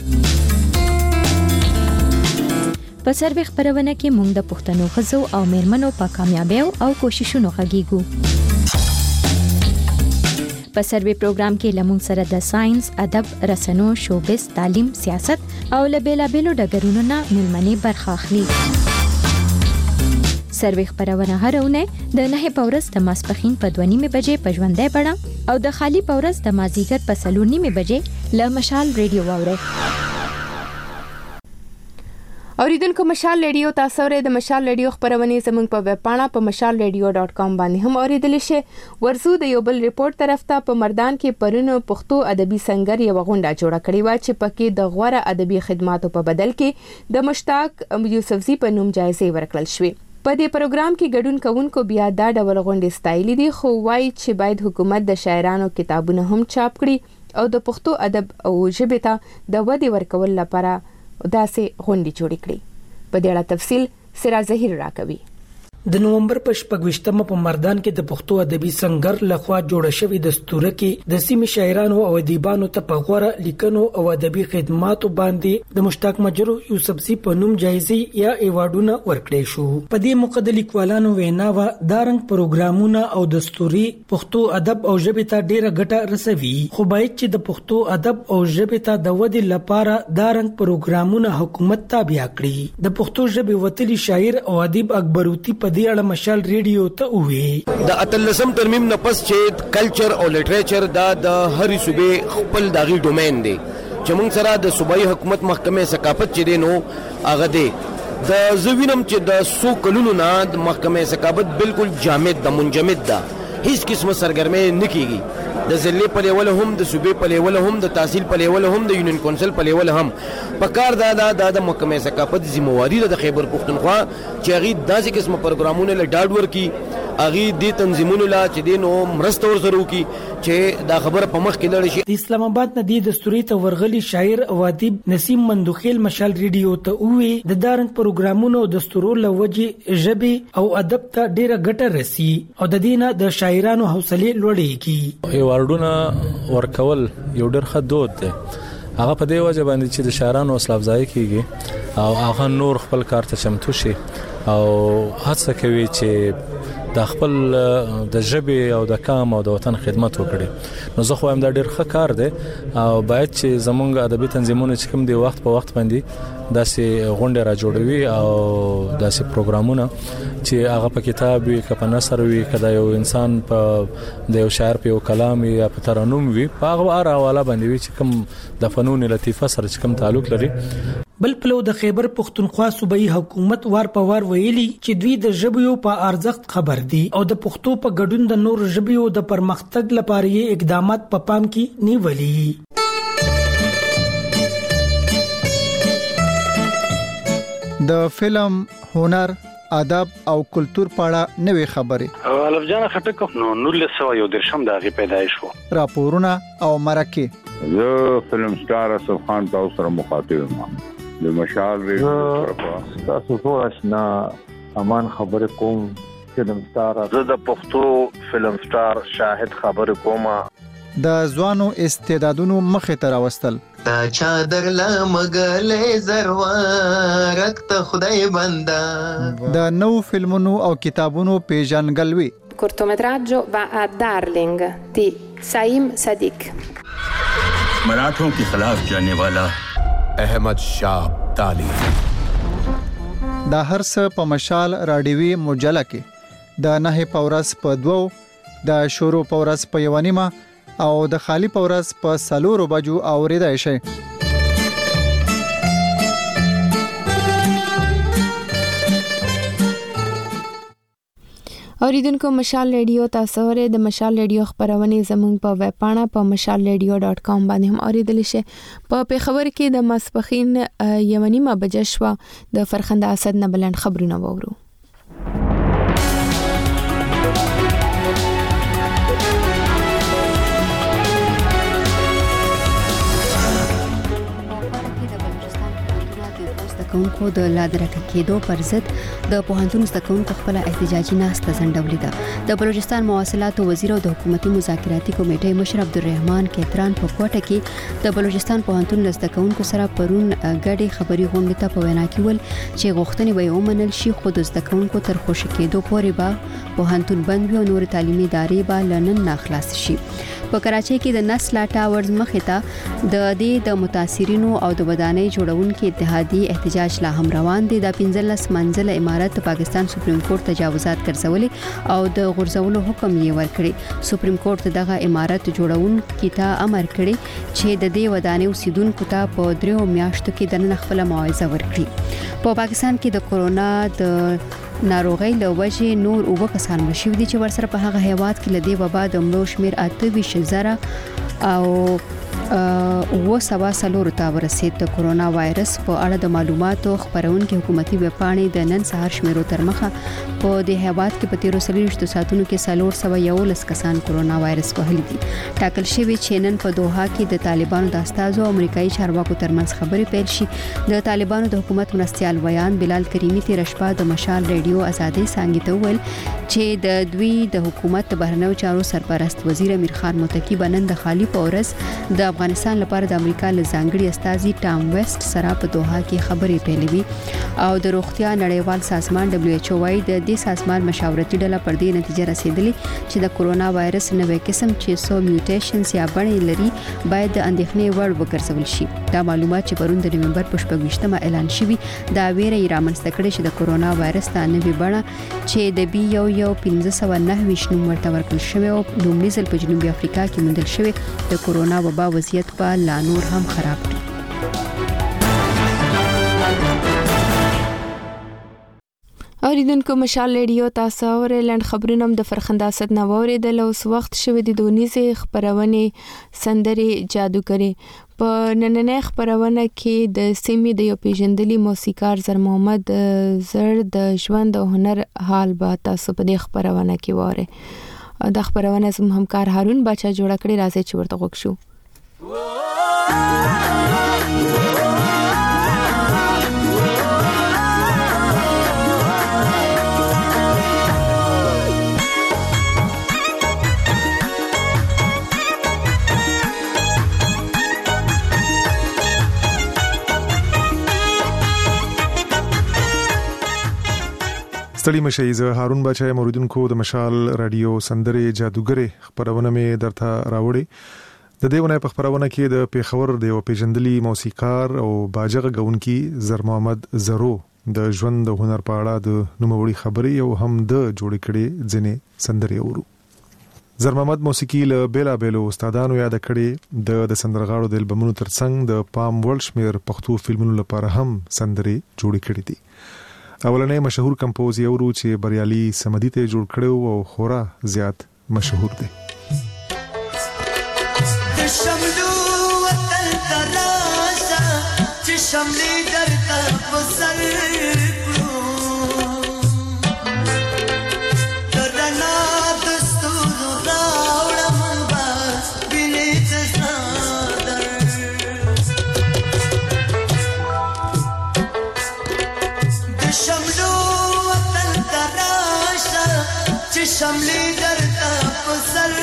په سروې خبرونه کې موږ د پښتنو خزو او میرمنو په کامیابیو او کوششونو غږیږو. په سروې پروګرام کې لمون سره د ساينس، ادب، رسنو، شوبز، تعلیم، سیاست او لبیلابیلو ډګرونو نه ملمنې برخه اخلي. سروې خبرونه هر اونۍ د نه پورس د ماسپخین په دوه نیمه بجې په ژوندۍ بڼه او د خالی پورس د مازیګر په څلور نیمه بجې له مشال ریډیو واورئ. اوریدونکو مشال ریډیو تاسو ورې د مشال ریډیو خبرونه زموږ په ویب پاڼه په مشال ریډیو ډاٹ کام باندې هم اوریدل شي. ورزو د یو بل ریپورت طرف ته په مردان کې پرونو پښتو ادبي سنگر یو غونډه جوړه کړې و چې پکې د غوړه ادبي خدماتو په بدل کې د مشتاق یوسفزي په نوم جایزه ورکړل شوې. په دې پروګرام کې ګډون کوونکو بیا دا ډول غونډې ستایلې دي خو وایي چې باید حکومت د شاعرانو کتابونه هم چاپ کړي او د پښتو ادب او ژبې ته د ودې ورکول لپاره داسې غونډې جوړې کړي. په دې اړه تفصیل سراج ظهیر راکوي. د نومبر په شپږویشتمه په مردان کې د پښتو ادبي سنگر لخوا جوړه شوې دستوره کې د سیمې شاعرانو او ادیبانو ته په غوړه لیکنو او ادبي خدماتو باندې د مشتاق مجرو یوسفزي په نوم جایزې یا ایوارډونه ورکړې شو. په دې موقع د لیکوالانو ویناوه دارنګ پروګرامونه او دستوري پښتو ادب او ژبې ته ډیره ګټه رسوي خو باید چې د پښتو ادب او ژبې ته د ودې لپاره دارنګ پروګرامونه حکومت تابع کړي. د پښتو ژبې وتلي شاعر او ادیب اکبروتی په دې اړه مشال ریډیو ته وی د اتلسم ترمیم نه پس چې کلچر او لټریچر دا د هرې صوبې خپل داغي ډومین دی چې موږ سره د صوبایي حکومت محکمه ثقافت چې دی نو هغه دی د زوینم چې د سو کلونو نه د محکمه ثقافت بالکل جامد د منجمد ده هیڅ قسمه سرګرمي نه کیږي. د ضلع په لیول هم د صوبې په لیول هم د تحصیل په لیول هم د یونین کونسل په لیول هم په کار دا دا د محکمه ثقافت ذمہواری د خیبر پختونخوا چې هغه داسې قسمه پروګرامونه له ډاډ ورکی هغه د تنظیمونو لا چې دینو مرسته ورسره وکي چې دا خبره په مخ کې لړ شي. د اسلام آباد نه د دستوري ته ورغلي شاعر او ادیب نسیم مندوخیل مشال ریډیو ته وی د دارنګ پروګرامونو او دستورو لوجه ژبه او ادب ته ډیره ګټه رسی او د دینه د شاعرانو حوصله لوړیږي. ایوارډونه ورکول یو ډېر ښه دود دی. هغه په دې وجه باندې چې د شاعرانو حوصله افزایی کیږي او هغه نور خپل کار ته چمتو شي او هڅه کوي چې د خپل د ژبې او د کام او د وطن خدمت وکړي. نو زه خو هم دا ډېر ښه کار دی او باید چې زمونږ ادبي تنظیمونه چې کوم دی وخت په وخت باندې داسې غونډې را جوړوي او داسې پروګرامونه چې هغه په کتاب وي که په نثر وي که د یو انسان په د یو شاعر په یو کلام یا په ترنم وي په هغه هر حواله باندې وي چې کوم د فنون لطیفه سره چې کوم تعلق لري. بل پلو د خیبر پختونخوا صوبایي حکومت وار په وار ویلي چې دوی د ژبې په ارزښت خبر دي او د پښتو په ګډون د نور ژبې د پرمختګ لپاره یې اقدامات په پام کې نیولي. د فلم، هنر، ادب او کلچر په اړه نوې خبرې الف جان خټک نو نولس سوه یو درشم د هغې پیدایش وو. راپورونه او مرکې زه فلم سټار اسف خان تاسو سره مخاطب یم. د مشال ریډیو تاسو ټول آشنا امان خبر کوم فلم سټار زه د پښتو فلم سټار شاهد خبر کوم. د ځوانو استعدادونو مخې ته راوستل تا چادر لمغلې زروارت ته خدای بندا د نو فلمونو او کتابونو پیژنګلوي. cortometraggio va a Darling di Saim Sadiq. मराठों के खिलाफ जाने वाला अहमद शाह ताली. دا هر څه په مشال راډیوي مجله کې د نه پورس په دوو د شروع پورس په یو نیمه او د خالی پورس په سلورو بجو اوریدای شي. اوریدونکو مشال ریډیو تاسو ورې د مشال ریډیو خبرونه زموږ په ویب پاڼه په مشال ریډیو ډاٹ کام باندې هم اوریدل شي. په پیښور کې د ماسپخین یمنی ما بجشوا د فرخنده اسد نه بلند خبرونه وورو. کوونکو د لادرکه کېدو پر ضد د پوهنتون زدهکوونکو خپل احتجاجي ناسته ځنډولې ده. د بلوچستان مواصلات وزیر او د حکومتي مذاکراتي کمیټې مشر عبدالرحمن کیتران په کوټه کې د بلوچستان پوهنتون زدهکوونکو سره پرون ګډي خبري غونډه ته په وینا کې ول چې غوښتنې به ومنل شي، خو د زدهکوونکو تر خوشی کېدو پورې به پوهنتون بند وي او نور تعلیمي ادارې به لنن نه خلاص شي. په کراچۍ کې د نسلا ټاورز مخې ته د دې د متاثرینو او د ودانۍ جوړونکو اتحادیې احتجاج لا هم روان دي. د پنځلس منزله عمارت پاکستان سپریم کورټ تجاوزات ګرځولې او د غورځولو حکم یې ورکړی. سپریم کورټ دغه عمارت جوړونکو ته امر کړی چې د دې ودانۍ اوسیدونکو ته په دریو میاشتو کې د نن خپل معاوضه ورکړي. په پاکستان کې د کورونا د ناروغي له وجې نور اوه کسان مړه دي چې ورسره په هغه هیواد کې لدی وبا د مړو شمیر اته ویشت زره او و سوا سلور ته ورسید. د کورونا وایرس په اړه د معلوماتو خبرونکو حکومتي ویب پاڼې د نن سهار شمیرو تر مخه په دې هیواد کې په تیرو سلیشتو ساتونو کې سلور سوا یولس کسان کورونا وایرس وهلي دي. ټاکل شوی چې نن په دوحه کې د طالبانو د استازو او امریکایي چارواکو ترمنځ خبرې پیل شي. د طالبانو د حکومت مرستيال ویان بلال کریمی تیر شپه د مشال ریډیو ازادي څنګه ته ویل چې د دوی د حکومت بهرنیو چارو سرپرست وزیر امیر خان متکی بنن د خالی پورس د افغانستان لپاره د امریکا له ځانګړي استازي ټام ویسټ سره په دوحه کې خبرې پیلوي او د روغتیا نړیوال سازمان دبليو ایچ او وايي د دې سازمان مشاورتي ډله پر دې نتیجه رسیدلې چې د کورونا وایرس نوې قسم چې سو میوټیشنز یا بڼې لري باید د اندېښنې وړ وګرځول شي. دا معلومات چې پرون د نومبر په شپږویشتمه اعلان شوی دا ویره یې رامنځته کړې چې د کورونا وایرس ته نوې بڼه چې د بي یو یو پنځه سوه نهه ویشت نوم ورته ورکړل شوی او لومړي ځل په جنوبي افریقا کې موندل شوی د کورونا وبا وضعیت په لا نور هم خراب کړي. اوریدونکو مشال ریډیو تاسو ورې لاند خبرونه د فرخنده اسد نه اوریدل. اوس وخت شوه د دونیزه خبرونه سندري جادوګری. په نننې خبرونه کې د سیمې د یو پیژندلي موسیقار زر محمد زر د ژوند او هنر حال به تاسو په دې خبرونه کې واره. د خبرونه زموږ همکار هارون بچا جوړ کړی، راځي چې ورته وګورئ شو. ستړي مشئ، زه هارون بچا موریدونکو د مشال رادیو سندري جادوګری خبرونه مې درته راوړي. د دې ونه په خبرونه کې د پیښور د یو پیژندلي موسیقار او باجغه غونکي زر محمد زرو د ژوند او هنر په اړه د نوموړي خبري او هم د جوړ کړي ځنې سندري اورو. زر محمد موسیقي له بیلا بیلو استادانو یاد کړي د د سندرغاړو د البومونو ترڅنګ د پام ورلد شمیر پښتو فلمونو لپاره هم سندري جوړ کړي دي. اولنې مشهور کمپوز یې ورو چې بریالي سمدي ته جوړ کړو او خورا زیات مشهور دی. شملی درتا بسر کرو درنا دستور راوڑم باز بلیت سادر دشملو وطن تراشا چه شملی درتا بسر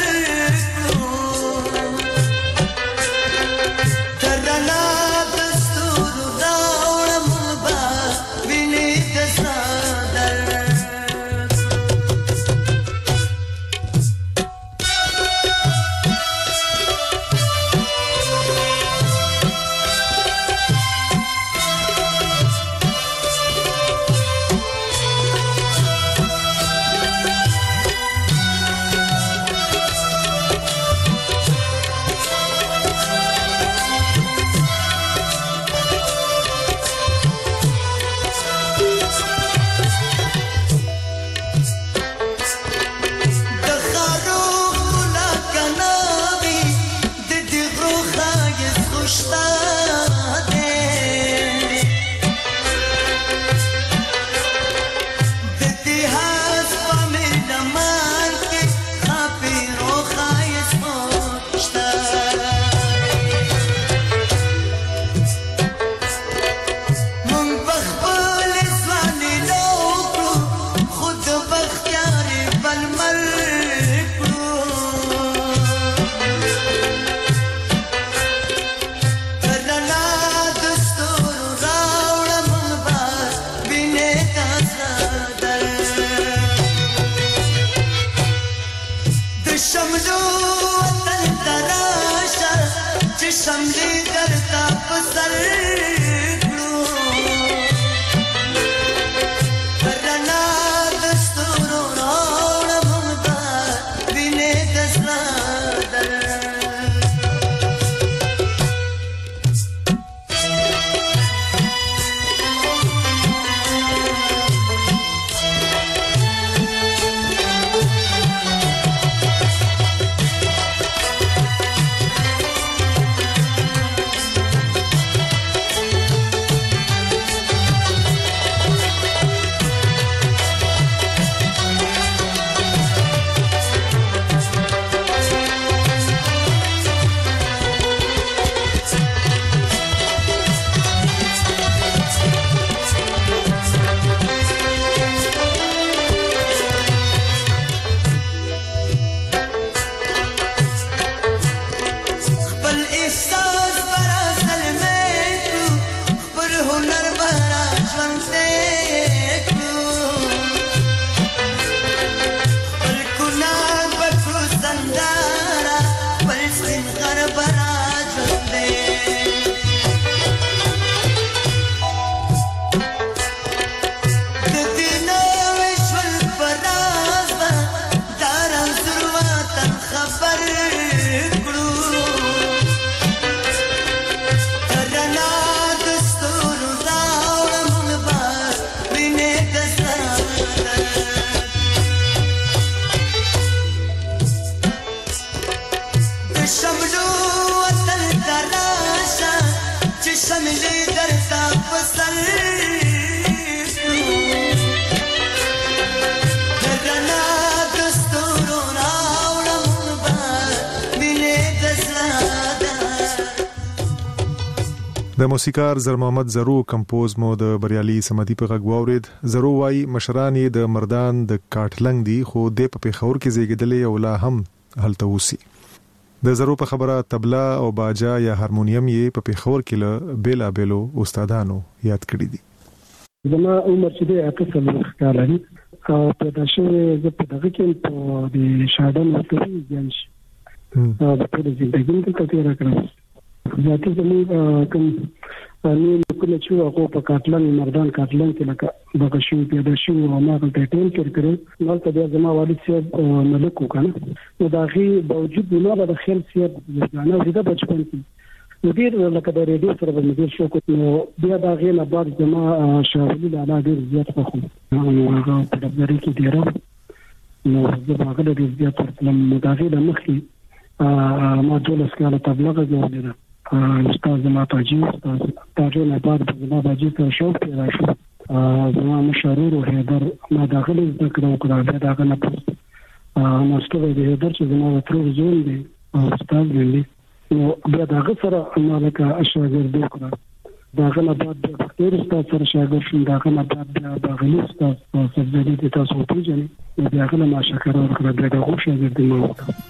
د موسیقار زر محمد زرو کمپوز مو د بریالي سمدي په غږ واورید. زرو وايي مشران یې د مردان د کاټلنګ دي خو د په پیښور کې زیږیدلې او لا هم هلته اوسي. د زرو په خبره طبلا او باجا یا هارمونیم یې په پیښور کې له بیلا بیلو استادانو یاد کړی دي. زما عمر چې د اته څلوېښت کاله دی او پیدا شوی زه په دغه کې په د شاډن ورته ځان شي او په ټول ژوندګي کې ته تیر کړم. ذاتي زموږ کوم نو کله چې هغه په کاټلنګ مردان کاټلنګ کې لکه دغه شی پیدا شو او ما ته ټیم کې کړو نو ته بیا زما والد صاحب ملک وکنه نو دا غي باوجود نه د خیال صاحب ځانه زده بچپن کې نو ډیر لکه د ریډیو سره به مې شو کو نو بیا دا غي نه بعد زما شاولي لا ډیر زیات خو نو هغه په دغه کې ډیر نو زه هغه ډیر زیات ترلم دا غي د مخې ما دولس کاله تبلیغ جوړ استاد زما تاجي استاد تاجي نه بعد زما باجي ته شوق پیدا شو زما مشرور او هیدر ما داخله ذکر وکړه بیا داغه نه پوس ماستر دی هیدر چې زما تر زون دی استاد دی نو بیا داغه سره ما لکه اشاګرد وکړه داغه نه بعد بیا ډېر استاد سره شاګرد شوم داغه نه بعد بیا داغه استاد په سبزدي د تاسو پیژنې بیا داغه ما شکر ورکړه بیا داغه شاګرد ما وکړه.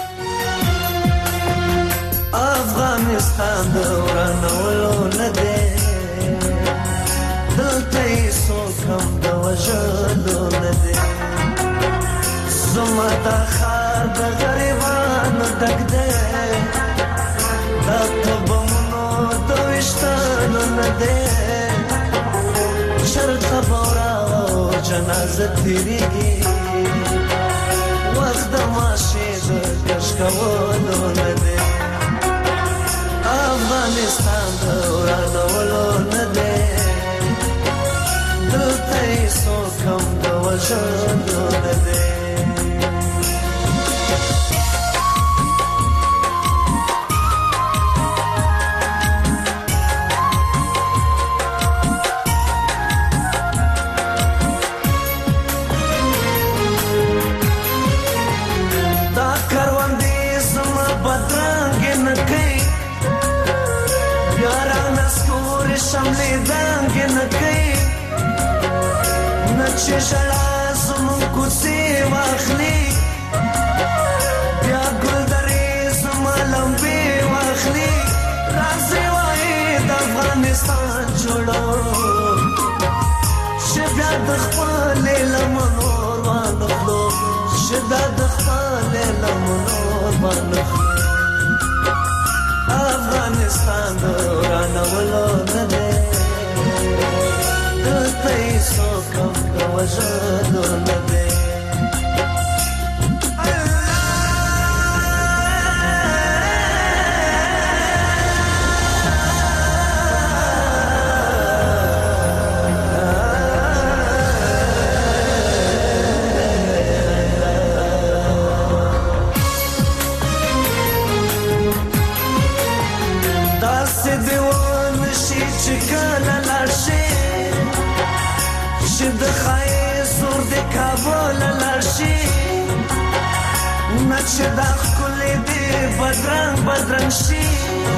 افغانستان دورانولو نده دلته یې څوک هم د وژلو نده زما دا ښار د غریبانو ډک دی دا په بمونو د ویشتلو نده چرته بورا او جنازه تیریږي وخت د ماشې د کش کولو نده افغانستان دورانولو نده دلته یې څوک هم د وژلو نده دا کروندې زما بدرنګې نه کوي یاران اسکور شملې دنګ نه کوي نه چې ژړا زموږ کوڅې واخلي بیا ګلدرې زما لمبې واخلي راځي وایي د افغانستان جوړو چې بیا د خپلې لمنو وانخلو چې بیا د خپلې لمنو وانخلو افغانستان دورانولو نده دلته یې څوک هم د وژلو نده د خای زور د کابل لارشي نچ د خپل دی بدرنګ بدرنګ شي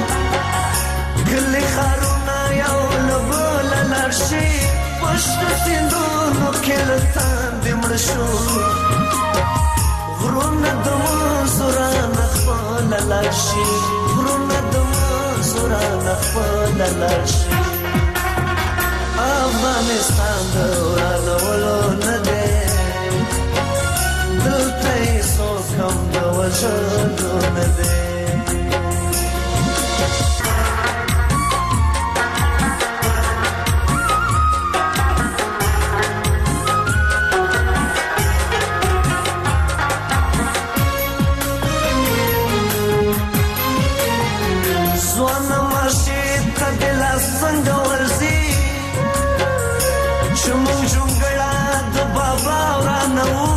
کله خارونه یو لبل لارشي پښت سیندونو کې لتان د مرشو غرونه د منصوران خپل لارشي غرونه د منصوران خپل لارشي افغانستان دورانولو نده دلته یې څوک هم د وژلو نده ځوانه ماشې ته د لاس څنګه ورځي شمون جونګړه د بابا ورانه وو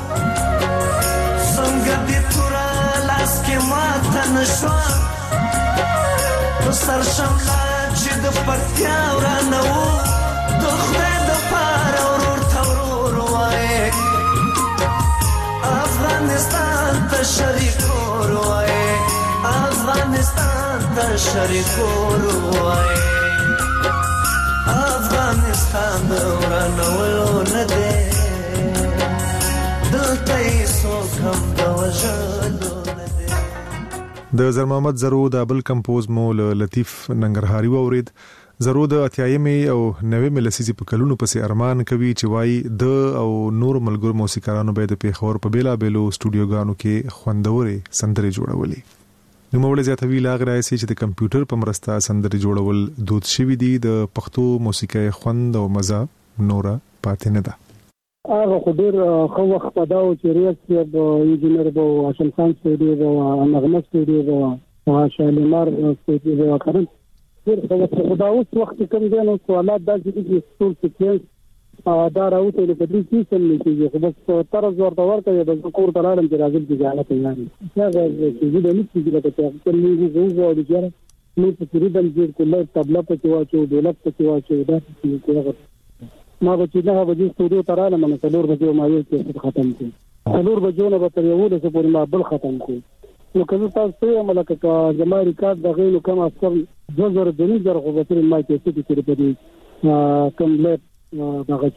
څنګه دې تورا لاس کې ماته نشوه په سر شمله چې د پکتیا ورانه وو د خدای دپاره ورور ته ورور وایې افغانستان ته شریک ور وایې افغانستان ته شریک ور وایې خان ورانولو نه دی دلته یې څوک هم د وژلو نه دی. د زر محمد زرو د بل کمپوز مو له لطیف ننګرهاري واورید. زرو د اتیایمې او نوې لسیزې په کلونو پسې ارمان کوي چې وایي د او نور ملګرو موسیقارانو به د پیښور په بیلا بیلو سټوډیوګانو کې خوندورې سندرې جوړولې. نو موږ زیاتوي لاغ راځي چې د کمپیوټر په مرسته سندرې جوړول دود شوی دی. د پښتو موسیقي خوند او مزه نوره پاتې نه ده. هغه خو ډېر ښه وخت په دا و چې ریاض صاحب انجینر به و، هاشم خان سټوډیو به و، نغمه سټوډیو به و، شالیمار سټوډیو به و. کړم ډېر ښه وخت خو دا اوس وخت کم دی نو سوالات داسې دي چې ټول سیکوینس دا راوته نو په دې سیستم نه کېږي. خو بس طرز ورته ورکوي د کور ته لاړم چې راځم چې جانه تیار یم. هغه چې زه د نه کېږي لکه چې هغه موږ وغواړو چې موږ په ریدم جوړ کړو، طبله پکې واچو، ډولک پکې واچو، داسې چې ما به چې نه به دې سټوډیو ته رالم نو څلور بجې ما یو کیسټ ختم کړ. څلور بجو نه به تر یولسو پورې ما بل ختم کړ. نو که زه تاسو یم لکه که زما ریکارډ دغې نو کم از کم دوه زره درې زره خو به صرف ما کیسټ کړي په دې کم لیټ دغه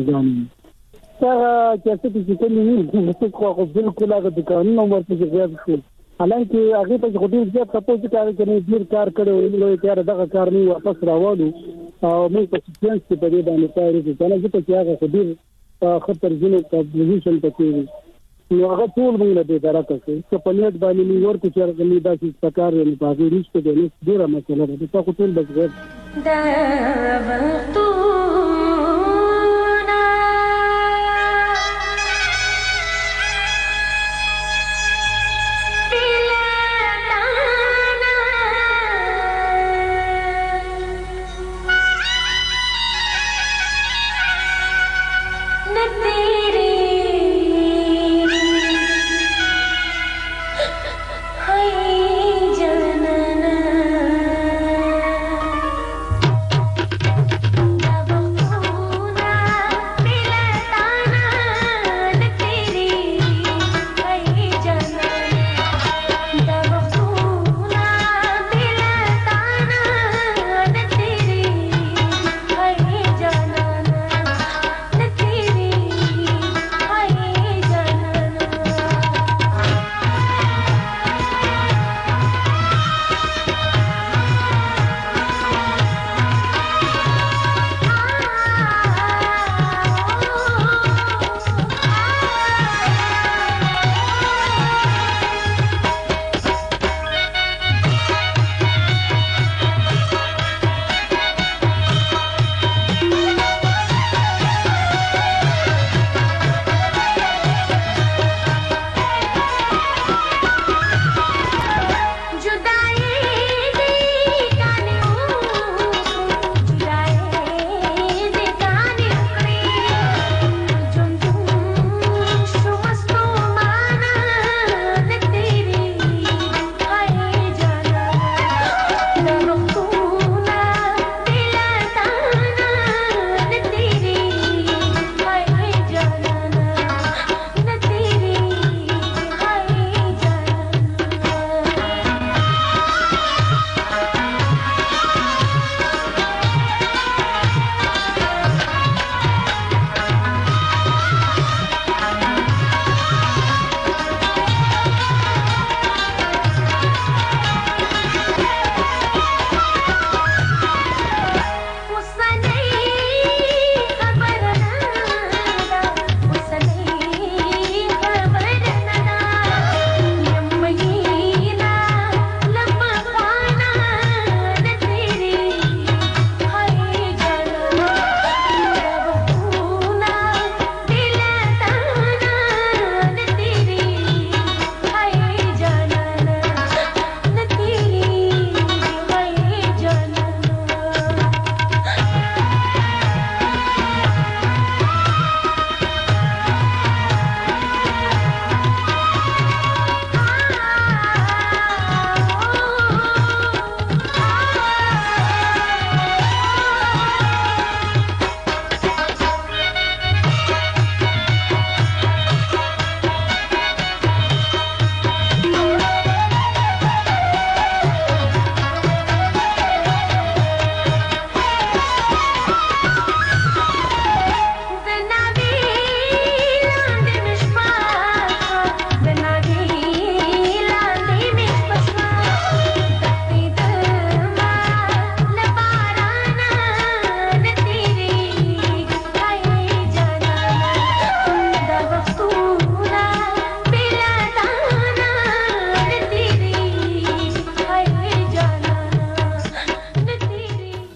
کیسټ هغه کیسټ چې کوم نه خو خو بالکل هغه د قانون ورته غیاب شو. حالانکه هغه په خو ډیر زیات تاسو کار کوي، ډیر کار کړو، نو یې کار دغه کار نه واپس راوړو او موږ په سیکوینس کې په دې باندې کار کوو. نه چې هغه خو ډیر خطر ځینې پوزیشن پکې نو هغه ټول موږ له درکه چې په نیټ باندې موږ ورته چې هغه نه داسې پکار نه پاږي نشته د نس ډیره مسله ده. تاسو ټول بس غیر دا تو Never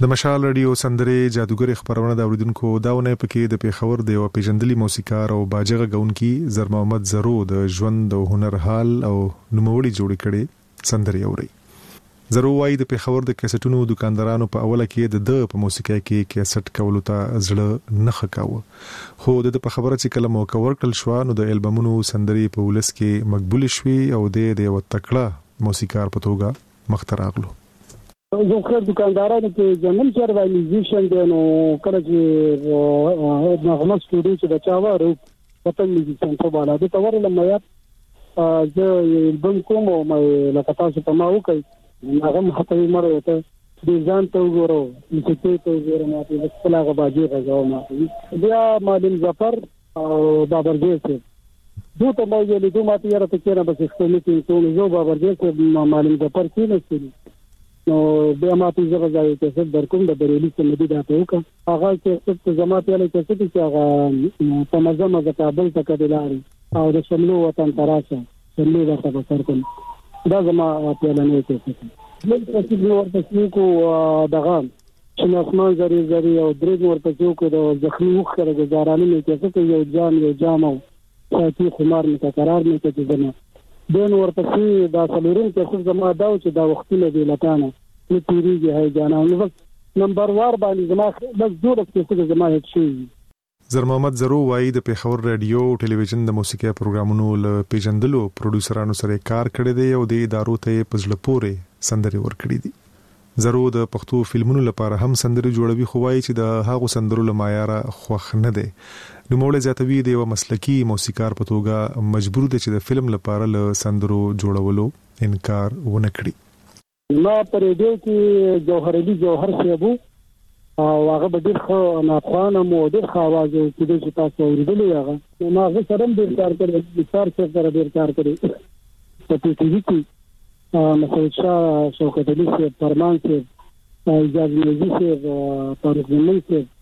د مشال رادیو سندره جادوګر خبرونه د اوریدونکو داونه پکې د پیښور د او پیجندلي موسیقار او باجغه غونکي زر محمد زرو د ژوند او هنر حال او نوموړي جوړ کړي سندره اوري. زرو وايي د پیښور د کیسټونو دکاندارانو په اوله کې د د په موسیقي کې کیسټ کولو ته زړه نه خکاوه خو د په خبره چې کله موقع ورکړل شو نو د البومونو سندري په ولس کې مقبول شوي او د یو تکړه موسیقار په توګه مختراغلو. زه خو دکاندارانو کې جنن چر وای میوزیشن دی نو کله چې نغمه سټوډیو چې د چاوارو پتن میوزیشن په بالا د تور لمیا زه البوم کوم او مې لکه تاسو په ما وکړ هغه مخته مره ته د ځان ته وګورو چې ته وګورم ماته د خپل هغه باجی راځو ما بیا معلم ظفر او بابر جیسه دوی ته مې ویلي دوی ماته یې راته کېره بس څه نه کېږي نو بابر جیسه معلم ظفر کې نشي نو بیا ماته زه راځي چې څه درکوم د بریلی څخه مدي دا ته وکړه هغه چې څه زما ته لکه څه چې هغه په مزه مزه کابل ته کډلاري او د شملو وطن تراشه شملو ورته بسر کوم دا زما په لنه کې څه موږ چې ورته کو دغه چې اسمان زری زری او درې ورته کو د ځخنی وخره گزارانه مې کې څه یو جام یو جام او چې خمار مې قرار مې کې ځنه دین ورته دا څلورم چې زما دا چې دا وختونه دی لټانه چې تیریږي هي جانانه بس نمبر وار باندې زما بس جوړ کې څه زما هیڅ شي. زر محمد زرو وايي د پیښور رادیو ټلویزیون د موسیقي پروګرامونو ل پیجندلو پروډوسرانو سره کار کړی دی او د ادارو ته پزله پورې سندري ورکړي دي. زرو د پښتو فلمونو لپاره هم سندري جوړوي خو وايي چې د هغو سندرو له معیار خوښ نه دی. نو موږ زیاتوي د یو مسلکی موسیقار په توګه مجبور دي چې د فلم لپاره له سندرو جوړولو انکار ونه کړي. ما پر دې کې جوهر علي جوهر سیبو او هغه به ډېر ښه ناخوانه مو ډېر ښه اواز و چې دې تاسو اورېدلی هغه نو هغه سره هم ډېر کار کړی سار سره ډېر کار کړی په ټي وي کې مسعود شاه شوکت علي صاحب فرمان صاحب اجاز نیازي صاحب طارق زمین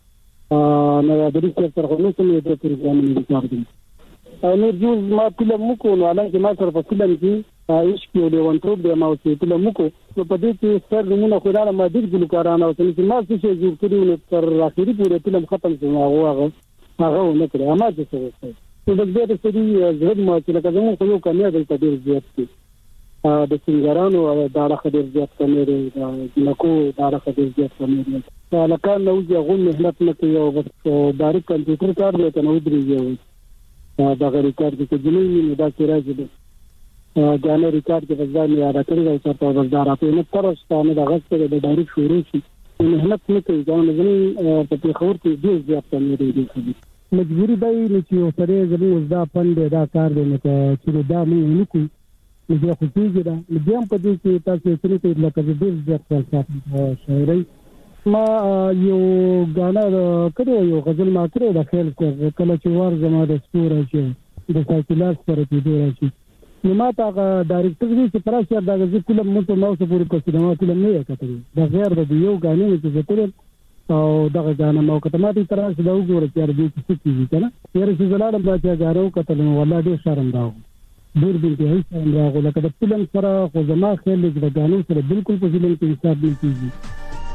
صاحب نوابري صاحب سره خو نو سمې د پروګرامونو کار کوي او نور جوز ما فلم وکړو نو حالانکه ما سره په فلم کې عشق یو لیونتوب دی ما اوسې فلم وکړو نو په دې کې سر نمونه خو دا ما ډېر ګلوکاران او چې ما څه جوړ کړی نو تر اخري پورې فلم ختم شو هغه هغه هغه نه کړی ما څه څه نو د دې د سړي زړه ما چې لکه زموږ خو یو کمی دی په ډېر زیات کې د سنگرانو دا راخ ډېر زیات کمی دی د نکو دا راخ ډېر زیات کمی دی لکه نو یې غو مهنت نه کوي او بس ډایرکټ کمپیوټر کار دی ته نو درېږي دا غری کار کې چې جنې دا چې راځي جانه ریکارډ کې وځي یا راکړي او تاسو وزدار اته نه ترستانه د غسته د ډایرکټ شروع شي مهنت نه کوي دا نه زمي په پیښور کې ډیر زیات کمی دی مجبوری دی چې سره زمي وزدا پند دا کار دی چې دا مې نه کوي چې خو کېږي دا بیا په دې کې تاسو څه نه لکه ډیر زیات فلسفه شاعري ما یو غانا کړو یو غزل ما کړو د خیال کله چې وار زما د ستوره چې د سایکلات سره دې راشي نو ما ته ډایرکټر دې چې پراشه دا چې کله مو ته نو څه پوری کوي نو ټول نه یې کتل دا غیر د یو غانې چې زه او دغه غانې مو کته ما دې تراشه دا وګوره چې دې څه کیږي کنه یاره چې زلاله ما چې غارو کتل نو والله دې شرم راو ډیر دې هیڅ شرم راغله لکه د فلم سره خو زما خیال دې د غانې سره بالکل په فلم کې حساب نه کیږي.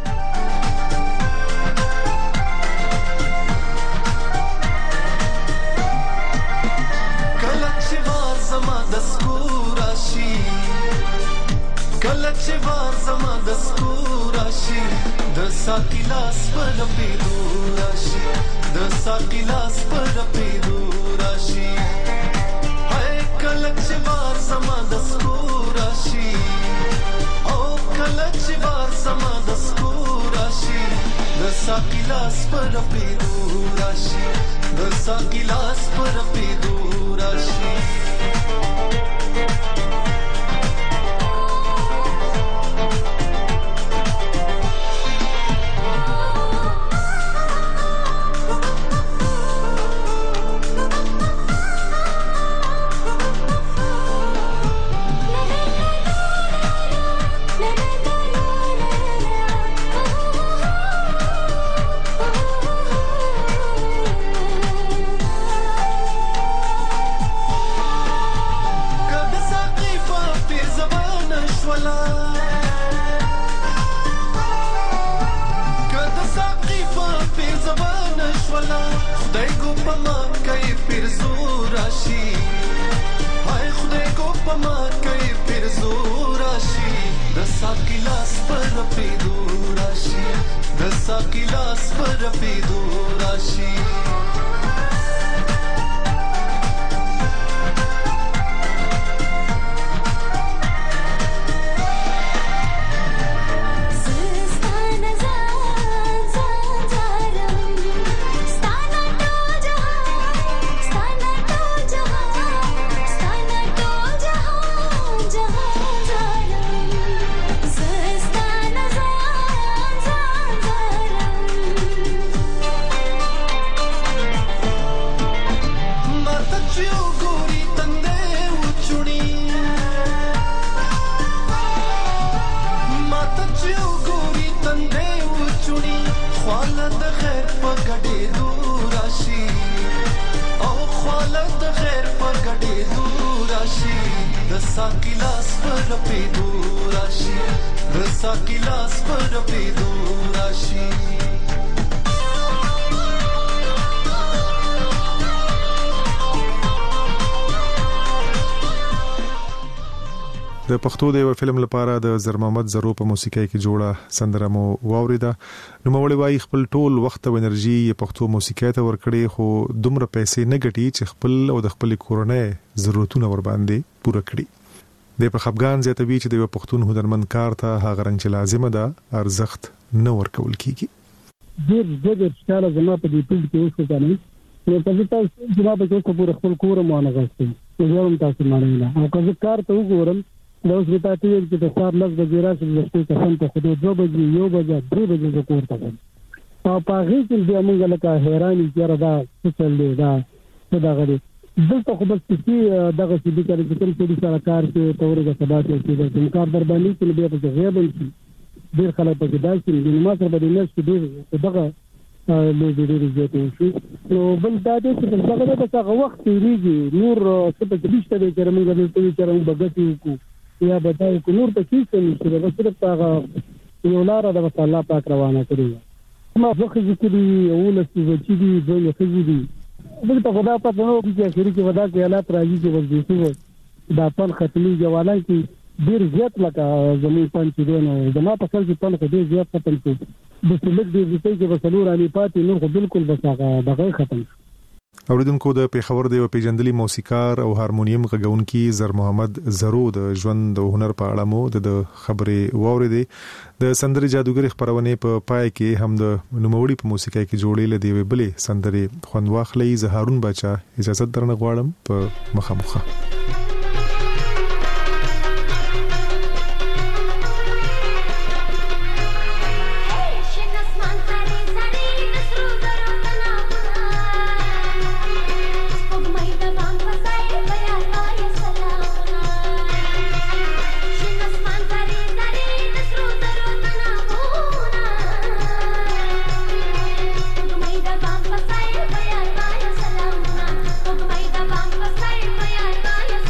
ساقلاس پر پیدو راشي د ساقلاس پر پیدو راشي هاي کلچ بار سما د سکو راشي او کلچ بار سما د سکو راشي د ساقلاس پر پیدو راشي د ساقلاس پر پیدو راشي راشي هاي خدای کو پما کوي پیر زور راشي د ساقي لاس پر پیدو راشي د ساقي لاس پر پیدو راشي साकी लास पर पेदो राशि द साकी लास पर पेदो राशि د پښتو د یو فلم لپاره د زر محمد زرو په موسیقۍ کې جوړه سندره مو واوریده. نو مولوی وايي خپل ټول وخت او انرژي پښتو موسیقۍ ته ورکړي خو دومره پیسې نه ګټي چې خپل او د خپل کورنۍ ضرورتونه ور باندې پوره کړي. د په خپګان زیاتوي چې د پښتون هنرمند کار ته هغه رنګ چې لازمه ده ارزښت نه ورکول کیږي. ډېر ډېر ښکاره زما په دې فیلډ کې اوس وکړم نو په تاسو زما په څو پورې خپل کور مو نه غوښتم نو هم تاسو معنی نه او که کار ته وګورم دا اوس په تاسو چې د سهار لږ بجې راشي د شپې قسم ته خو دوه بجې یو بجې درې بجې زه کور ته ځم او په هغې کې بیا موږ لکه حیران یو چې دا څه چل دی دا څه دغه دی دلته خو بس کسي دغه چې دي کله چې کوم پولیس سره کار کوي ته ورګه سبا کې چې کار در باندې چې بیا په غیاب شي ډېر خلک پکې داسې دي نو ما سره به د میاشت کې ډېر دغه لږ ډېر زیات شي نو بل دا دی چې دغه د هغه وخت تېرېږي نور څه پکې نشته دی چې موږ دلته چې موږ به ګټې وکړو یا بدای کو نور ته هیڅ نشته دا صرف هغه یو لار د الله پاک روانه کړی ما ځکه چې دی یو لسی چې دی دوی خزي دي بل ته خدا پته نو چې اخري کې ودا کې حالات راځي چې ورځي دا پن ختمي جوالان کې ډیر زیات لکه زمي پن چې دی نو زما په خپل پن کې ډیر زیات ختم شو د سلګ دی چې په سلور علي پاتې نو خو بالکل بس هغه دغه ختم شو. اوریدونکو د پیښور د پیژندلي موسیقار او هارمونیم غږونکي زر محمد زرو د ژوند او هنر په اړه مو د خبرې واوریدې. د سندري جادوګر خبرونه په پای کې هم د نوموړي په موسیقۍ کې جوړې لدی وی بلې سندري خوند واخلي. زهارون بچا اجازه درنه غواړم په مخامخه. Bye.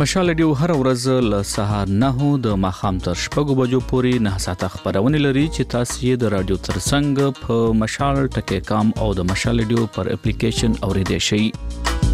مشال رادیو هر ورځ له سهار نه د ماخام تر شپږو بجو پورې نه ساعته خبرونه لري چې تاسو یې د رادیو ترڅنګ په مشال ټکی کام او د مشال رادیو پر اپلیکیشن اوریدئ شئ.